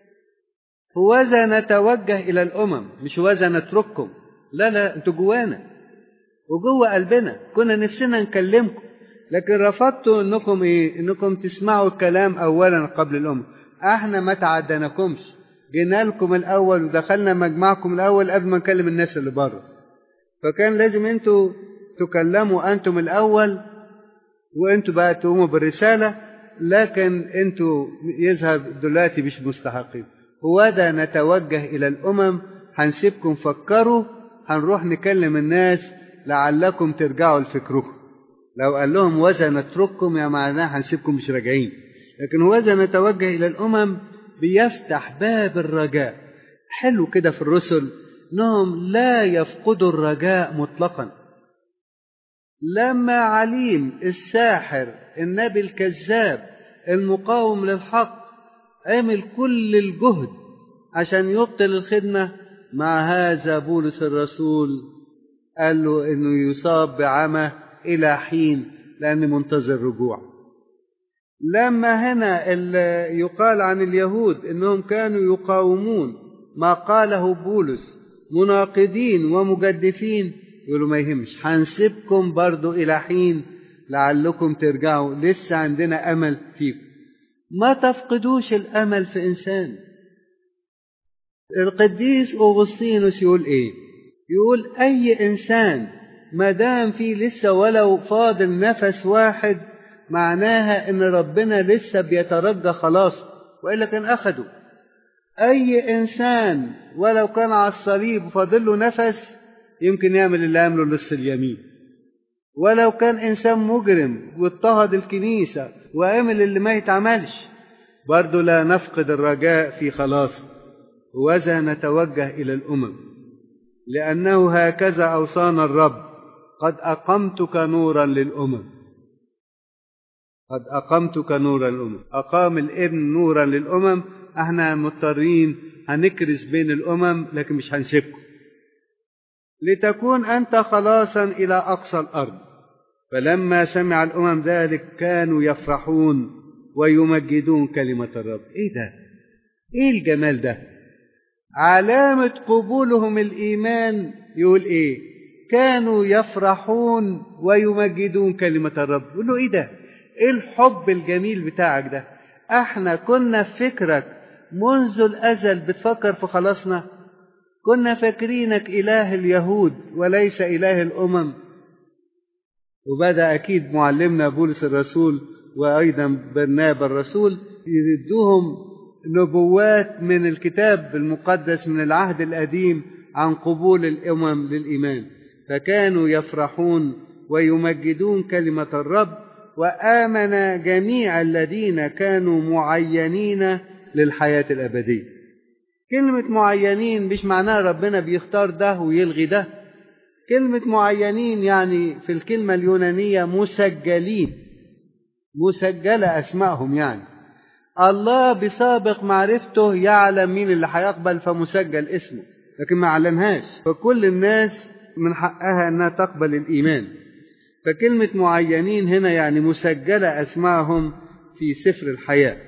هوذا نتوجه إلى الأمم. مش هوذا نترككم، لا أنتوا جوانا وجوه قلبنا، كنا نفسنا نكلمكم، لكن رفضتوا انكم تسمعوا الكلام اولا قبل الامم. احنا ما تعدناكمش، جينا لكم الاول ودخلنا مجمعكم الاول قبل ما نكلم الناس اللي بره. فكان لازم انتوا تكلموا انتم الاول، وانتوا بقى تقوموا بالرساله، لكن انتوا يظهر دلوقتي مش مستحقين. هوذا نتوجه الى الامم، هنسيبكم فكروا، هنروح نكلم الناس لعلكم ترجعوا لفكركم. لو قال لهم وذا نترككم يا معناه هنسيبكم مش راجعين، لكن وذا نتوجه إلى الأمم بيفتح باب الرجاء. حلو كده في الرسل انهم لا يفقدوا الرجاء مطلقا. لما عليم الساحر النبي الكذاب المقاوم للحق عمل كل الجهد عشان يبطل الخدمة، مع هذا بولس الرسول قال له انه يصاب بعمى إلى حين لأن منتظر رجوع. لما هنا يقال عن اليهود إنهم كانوا يقاومون ما قاله بولس مناقضين ومجدفين، يقولوا ما يهمش، هنسيبكم برضو إلى حين لعلكم ترجعوا، لسه عندنا أمل فيكم. ما تفقدوش الأمل في إنسان. القديس أغسطينوس يقول يقول أي إنسان ما دام فيه لسه ولو فاضل نفس واحد، معناها ان ربنا لسه بيترجى خلاص، والا كان اخده. اي انسان ولو كان على الصليب وفاضل له نفس يمكن يعمل اللي عمله لص اليمين. ولو كان انسان مجرم واضطهد الكنيسه وعمل اللي ما يتعملش، برضه لا نفقد الرجاء في خلاص. وذا نتوجه الى الامم، لانه هكذا اوصانا الرب: قد أقمتك نورا للأمم. قد أقمتك نورا للأمم. أقام الابن نورا للأمم. احنا مضطرين هنكرس بين الأمم، لكن مش هنسيبكم، لتكون أنت خلاصا إلى أقصى الأرض. فلما سمع الأمم ذلك كانوا يفرحون ويمجدون كلمة الرب. ده؟ الجمال ده؟ علامة قبولهم الإيمان. يقول كانوا يفرحون ويمجدون كلمة الرب. يقول له ده؟ الحب الجميل بتاعك ده؟ احنا كنا في فكرك منذ الأزل بتفكر في خلاصنا، كنا فاكرينك إله اليهود وليس إله الأمم. وبدأ أكيد معلمنا بولس الرسول وأيضا برنابا الرسول يدوهم نبوات من الكتاب المقدس من العهد القديم عن قبول الأمم للإيمان، فكانوا يفرحون ويمجدون كلمة الرب، وآمن جميع الذين كانوا معينين للحياة الأبدية. كلمة معينين مش معناها ربنا بيختار ده ويلغي ده. كلمة معينين يعني في الكلمة اليونانية مسجلين، مسجلة أسمائهم، يعني الله بسابق معرفته يعلم مين اللي هيقبل فمسجل اسمه، لكن ما أعلنهاش، فكل الناس من حقها أنها تقبل الإيمان. فكلمة معينين هنا يعني مسجلة أسمائهم في سفر الحياة.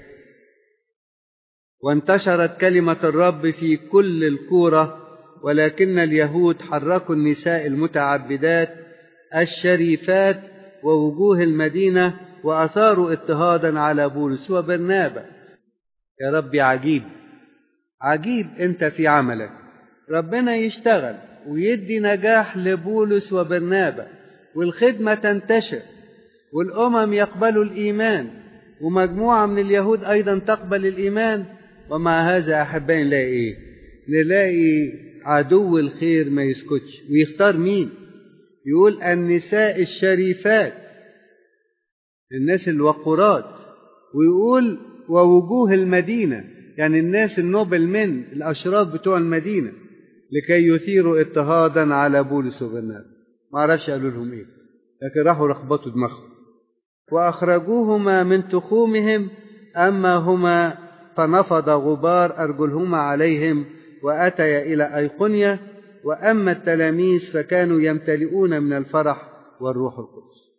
وانتشرت كلمة الرب في كل القرى، ولكن اليهود حركوا النساء المتعبدات الشريفات ووجوه المدينة وأثاروا اضطهادا على بولس وبرنابا. يا ربي عجيب عجيب أنت في عملك، ربنا يشتغل ويدي نجاح لبولس وبرنابا والخدمة تنتشر والأمم يقبلوا الإيمان ومجموعة من اليهود أيضا تقبل الإيمان، ومع هذا أحبائي نلاقي إيه؟ نلاقي عدو الخير ما يسكتش ويختار مين؟ يقول النساء الشريفات، الناس الوقورات، ويقول ووجوه المدينة، يعني الناس النوبل من الأشراف بتوع المدينة، لكي يثيروا اضطهادا على بولس وبرنابا. ما عرفش قالوا لهم إيه، لكن راحوا رخبطوا دماغهم وأخرجوهما من تخومهم، أما هما فنفض غبار أرجلهما عليهم وأتيا إلى أيقونيا، وأما التلاميذ فكانوا يمتلئون من الفرح والروح القدس.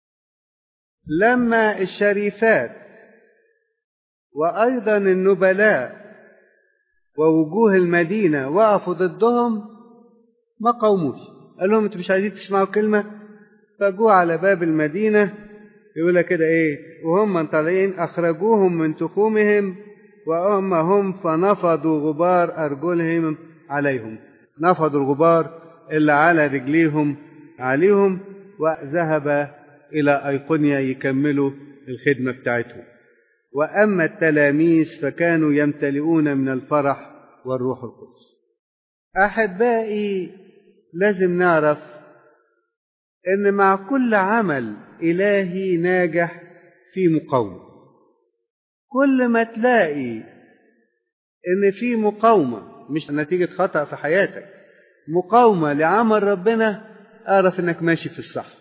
لما الشريفات وأيضا النبلاء ووجوه المدينة وقفوا ضدهم ما قاوموش، قال لهم انتوا مش عايزين تسمعوا كلمة؟ فجوا على باب المدينة، يقول كده ايه، وهم طالعين أخرجوهم من تخومهم وأما هم فنفضوا غبار أرجلهم عليهم، نفضوا الغبار اللي على رجليهم عليهم، وذهب إلى أيقونيا يكملوا الخدمة بتاعتهم. وأما التلاميذ فكانوا يمتلئون من الفرح والروح القدس. أحبائي لازم نعرف إن مع كل عمل إلهي ناجح في مقاومة. كل ما تلاقي إن في مقاومة، مش نتيجة خطأ في حياتك، مقاومة لعمل ربنا، أعرف إنك ماشي في الصح.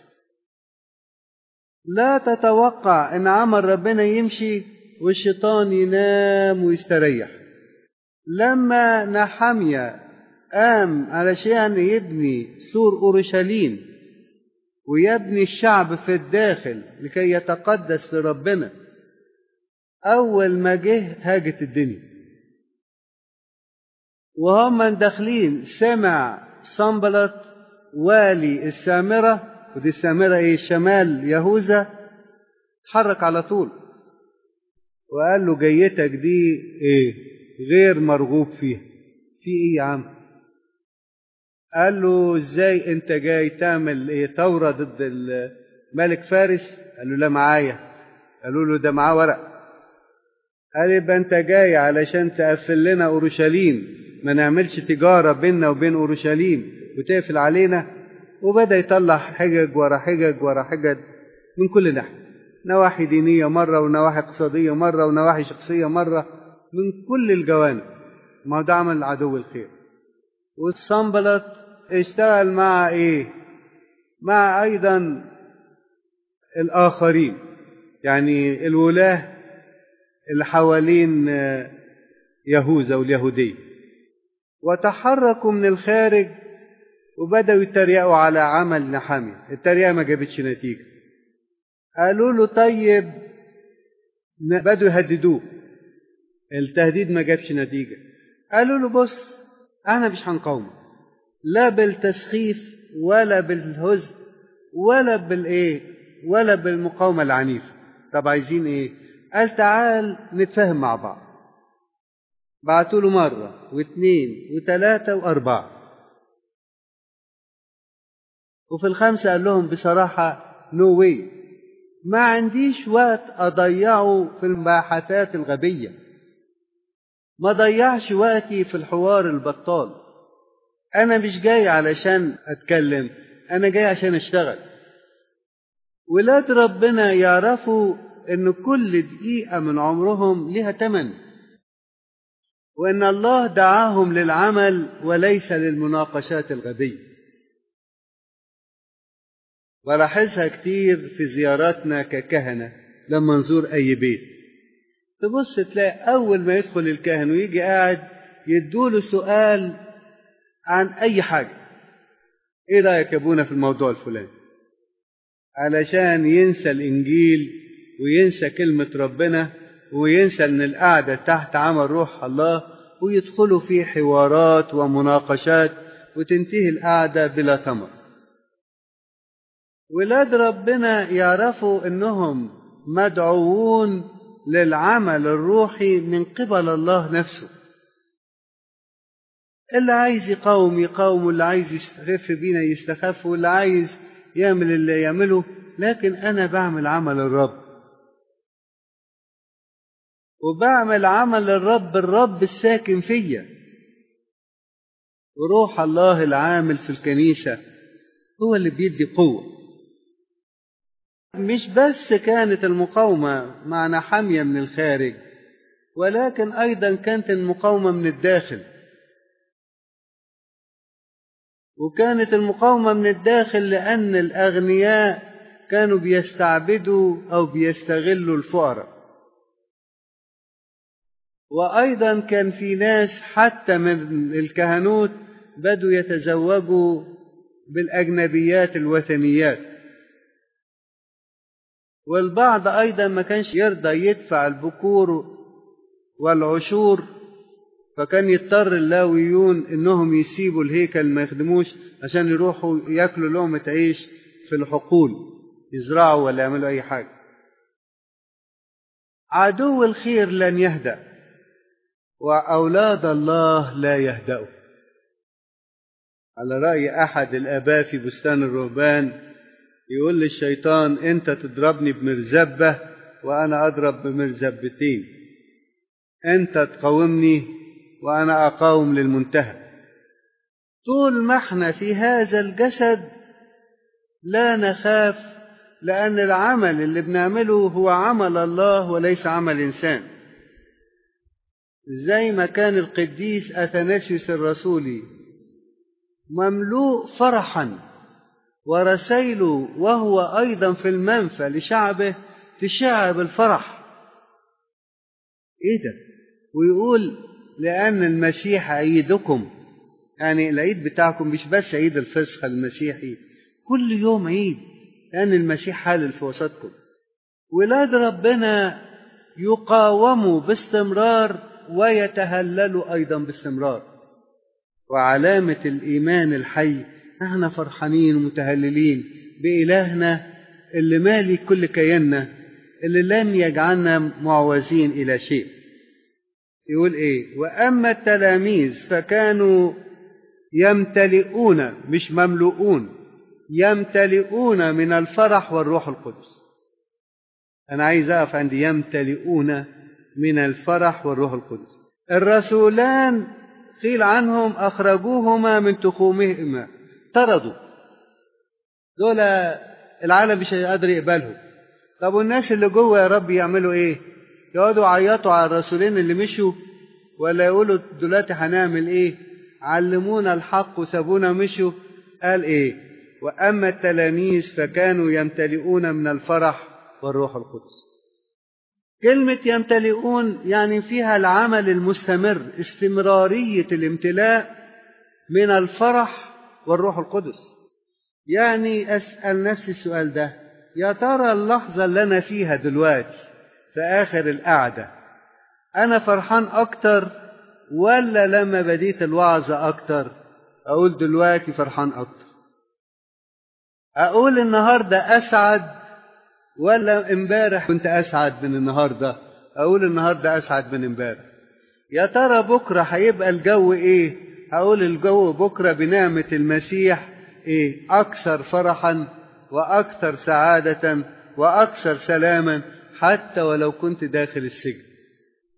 لا تتوقع إن عمل ربنا يمشي والشيطان ينام ويستريح. لما نحميا قام علشان يبني سور أورشليم ويبني الشعب في الداخل لكي يتقدس لربنا، أول ما جه هاجت الدنيا، وهم داخلين سمع صنبلط والي السامرة، ودي السامرة ايه؟ شمال يهوذا، اتحرك على طول وقال له جيتك دي ايه؟ غير مرغوب فيها. في ايه يا عم؟ قال له ازاي انت جاي تعمل ايه؟ ثورة ضد الملك فارس؟ قال له لا معايا. قالوا له ده معاه ورق. قال يبقى انت جاي علشان تقفل لنا اورشليم، ما نعملش تجارة بيننا وبين اورشليم وتقفل علينا. وبدأ يطلع حجج ورا حجج ورا حجج من كل ناحية، نواحي دينية مرة ونواحي اقتصادية مرة ونواحي شخصية مرة، من كل الجوانب. ما ده عمل عدو الخير. والصنبلط اشتغل مع ايه؟ مع ايضا الاخرين، يعني الولاة اللي حوالين يهوذا واليهودية، وتحركوا من الخارج وبدأوا يتريقوا على عمل نحميا. التريقة ما جابتش نتيجة. قالوا له طيب، بدأوا يهددوه، التهديد ما جابش نتيجة. قالوا له بص، احنا مش هنقاوم لا بالتسخيف ولا بالهزء ولا بالايه ولا بالمقاومة العنيفة. طب عايزين ايه؟ قال تعال نتفاهم مع بعض. بعتوا له مرة واثنين وثلاثة وأربعة، وفي الخامسة قال لهم بصراحة نو واي، ما عنديش وقت أضيعه في المباحثات الغبية. ما ضيعش وقتي في الحوار البطال. أنا مش جاي علشان أتكلم، أنا جاي عشان أشتغل. ولاد ربنا يعرفوا إن كل دقيقة من عمرهم لها تمن، وإن الله دعاهم للعمل وليس للمناقشات الغبية. ولاحظها كتير في زياراتنا ككهنة. لما نزور أي بيت تبص تلاقي أول ما يدخل الكاهن ويجي قاعد يدوله سؤال عن أي حاجة: إيه رأيك يا أبونا في الموضوع الفلاني؟ علشان ينسى الإنجيل وينسى كلمة ربنا وينسى أن القعدة تحت عمل روح الله، ويدخلوا في حوارات ومناقشات وتنتهي القعدة بلا ثمر. ولاد ربنا يعرفوا أنهم مدعوون للعمل الروحي من قبل الله نفسه. اللي عايز يقاوم يقاوم، واللي عايز يستخف بينا يستخف، واللي عايز يعمل اللي يعمله، لكن أنا بعمل عمل الرب، وبعمل عمل الرب الساكن فيا، وروح الله العامل في الكنيسة هو اللي بيدي قوة. مش بس كانت المقاومة معنا حامية من الخارج، ولكن أيضا كانت المقاومة من الداخل. وكانت المقاومة من الداخل لأن الأغنياء كانوا بيستعبدوا أو بيستغلوا الفقراء. وأيضا كان في ناس حتى من الكهنوت بدوا يتزوجوا بالأجنبيات الوثنيات. والبعض أيضا ما كانش يرضى يدفع البكور والعشور، فكان يضطر اللاويون إنهم يسيبوا الهيكل ما يخدموش عشان يروحوا يأكلوا لقمة عيش في الحقول، يزرعوا ولا يعملوا أي حاجة. عدو الخير لن يهدأ، وأولاد الله لا يهدأوا. على رأي أحد الآباء في بستان الرهبان يقول للشيطان: أنت تضربني بمرزبة وأنا أضرب بمرزبتين، أنت تقاومني وأنا أقاوم للمنتهى. طول ما احنا في هذا الجسد لا نخاف، لأن العمل اللي بنعمله هو عمل الله وليس عمل إنسان. زي ما كان القديس أثناسيوس الرسولي مملوء فرحا ورسائله وهو أيضا في المنفى لشعبه تشع بالفرح. إيه ده؟ ويقول: لأن المسيح عيدكم. يعني العيد بتاعكم مش بس عيد الفصح المسيحي، كل يوم عيد، لأن المسيح حالل في وسطكم. ولاد ربنا يقاوموا باستمرار ويتهللوا أيضا باستمرار. وعلامة الإيمان الحي نحن فرحانين ومتهللين بإلهنا اللي مالي كل كياننا، اللي لم يجعلنا معوزين إلى شيء. يقول إيه؟ وأما التلاميذ فكانوا يمتلئون، مش مملؤون، يمتلئون من الفرح والروح القدس. أنا عايز أقف عند يمتلئون من الفرح والروح القدس. الرسولان قيل عنهم أخرجوهما من تخومهما، طردوا دول، العالم مش هيقدر يقبلهم. طب والناس اللي جوه يا رب يعملوا إيه؟ يقعدوا يعيطوا على الرسولين اللي مشوا، ولا يقولوا دلوقتي هنعمل إيه؟ علمونا الحق وسابونا مشوا. قال إيه؟ وأما التلاميذ فكانوا يمتلئون من الفرح والروح القدس. كلمة يمتلئون يعني فيها العمل المستمر، استمرارية الامتلاء من الفرح والروح القدس. يعني أسأل نفسي السؤال ده: يا ترى اللحظة اللي أنا فيها دلوقتي في آخر القعدة أنا فرحان أكتر، ولا لما بديت الوعظة أكتر؟ أقول دلوقتي فرحان أكتر. أقول النهاردة أسعد، ولا امبارح كنت أسعد من النهاردة؟ أقول النهاردة أسعد من امبارح. يا ترى بكرة هيبقى الجو إيه؟ أقول الجو بكرة بنعمة المسيح إيه؟ أكثر فرحا وأكثر سعادة وأكثر سلاما، حتى ولو كنت داخل السجن.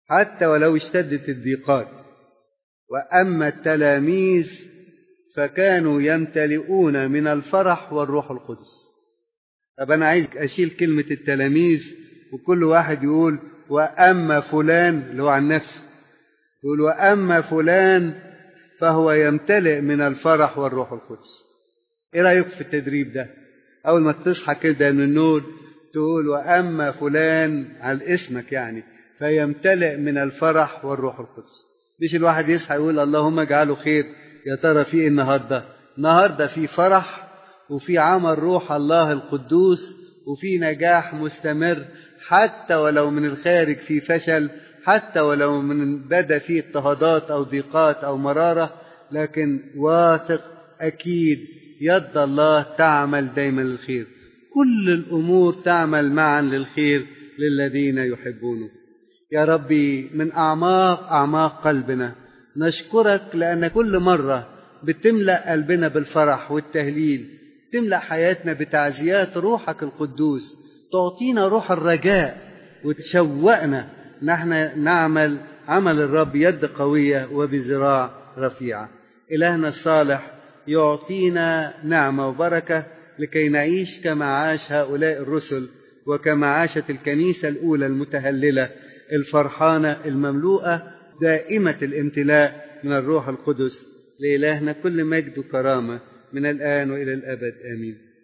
حتى ولو اشتدت الضيقات. وأما التلاميذ فكانوا يمتلئون من الفرح والروح القدس. طب أنا عايز أشيل كلمة التلاميذ وكل واحد يقول وأما فلان، اللي هو عن نفسه يقول وأما فلان فهو يمتلئ من الفرح والروح القدس. إيه رأيك في التدريب ده؟ أول ما تصحى كده من النور تقول وأما فلان على اسمك يعني فيمتلئ من الفرح والروح القدس. مش الواحد يصحى يقول اللهم اجعله خير، يا ترى في إيه النهارده في فرح وفي عمل روح الله القدوس وفي نجاح مستمر، حتى ولو من الخارج في فشل، حتى ولو من بدا فيه اضطهادات أو ضيقات أو مرارة، لكن واثق أكيد يد الله تعمل دايما للخير. كل الأمور تعمل معا للخير للذين يحبونه. يا ربي من أعماق قلبنا نشكرك لأن كل مرة بتملأ قلبنا بالفرح والتهليل، تملأ حياتنا بتعزيات روحك القدوس، تعطينا روح الرجاء وتشوقنا نحن نعمل عمل الرب يد قوية وبذراع رفيعة. إلهنا الصالح يعطينا نعمة وبركة لكي نعيش كما عاش هؤلاء الرسل وكما عاشت الكنيسة الأولى المتهللة الفرحانة المملوءة دائمة الامتلاء من الروح القدس. لإلهنا كل مجد وكرامة من الآن وإلى الأبد آمين.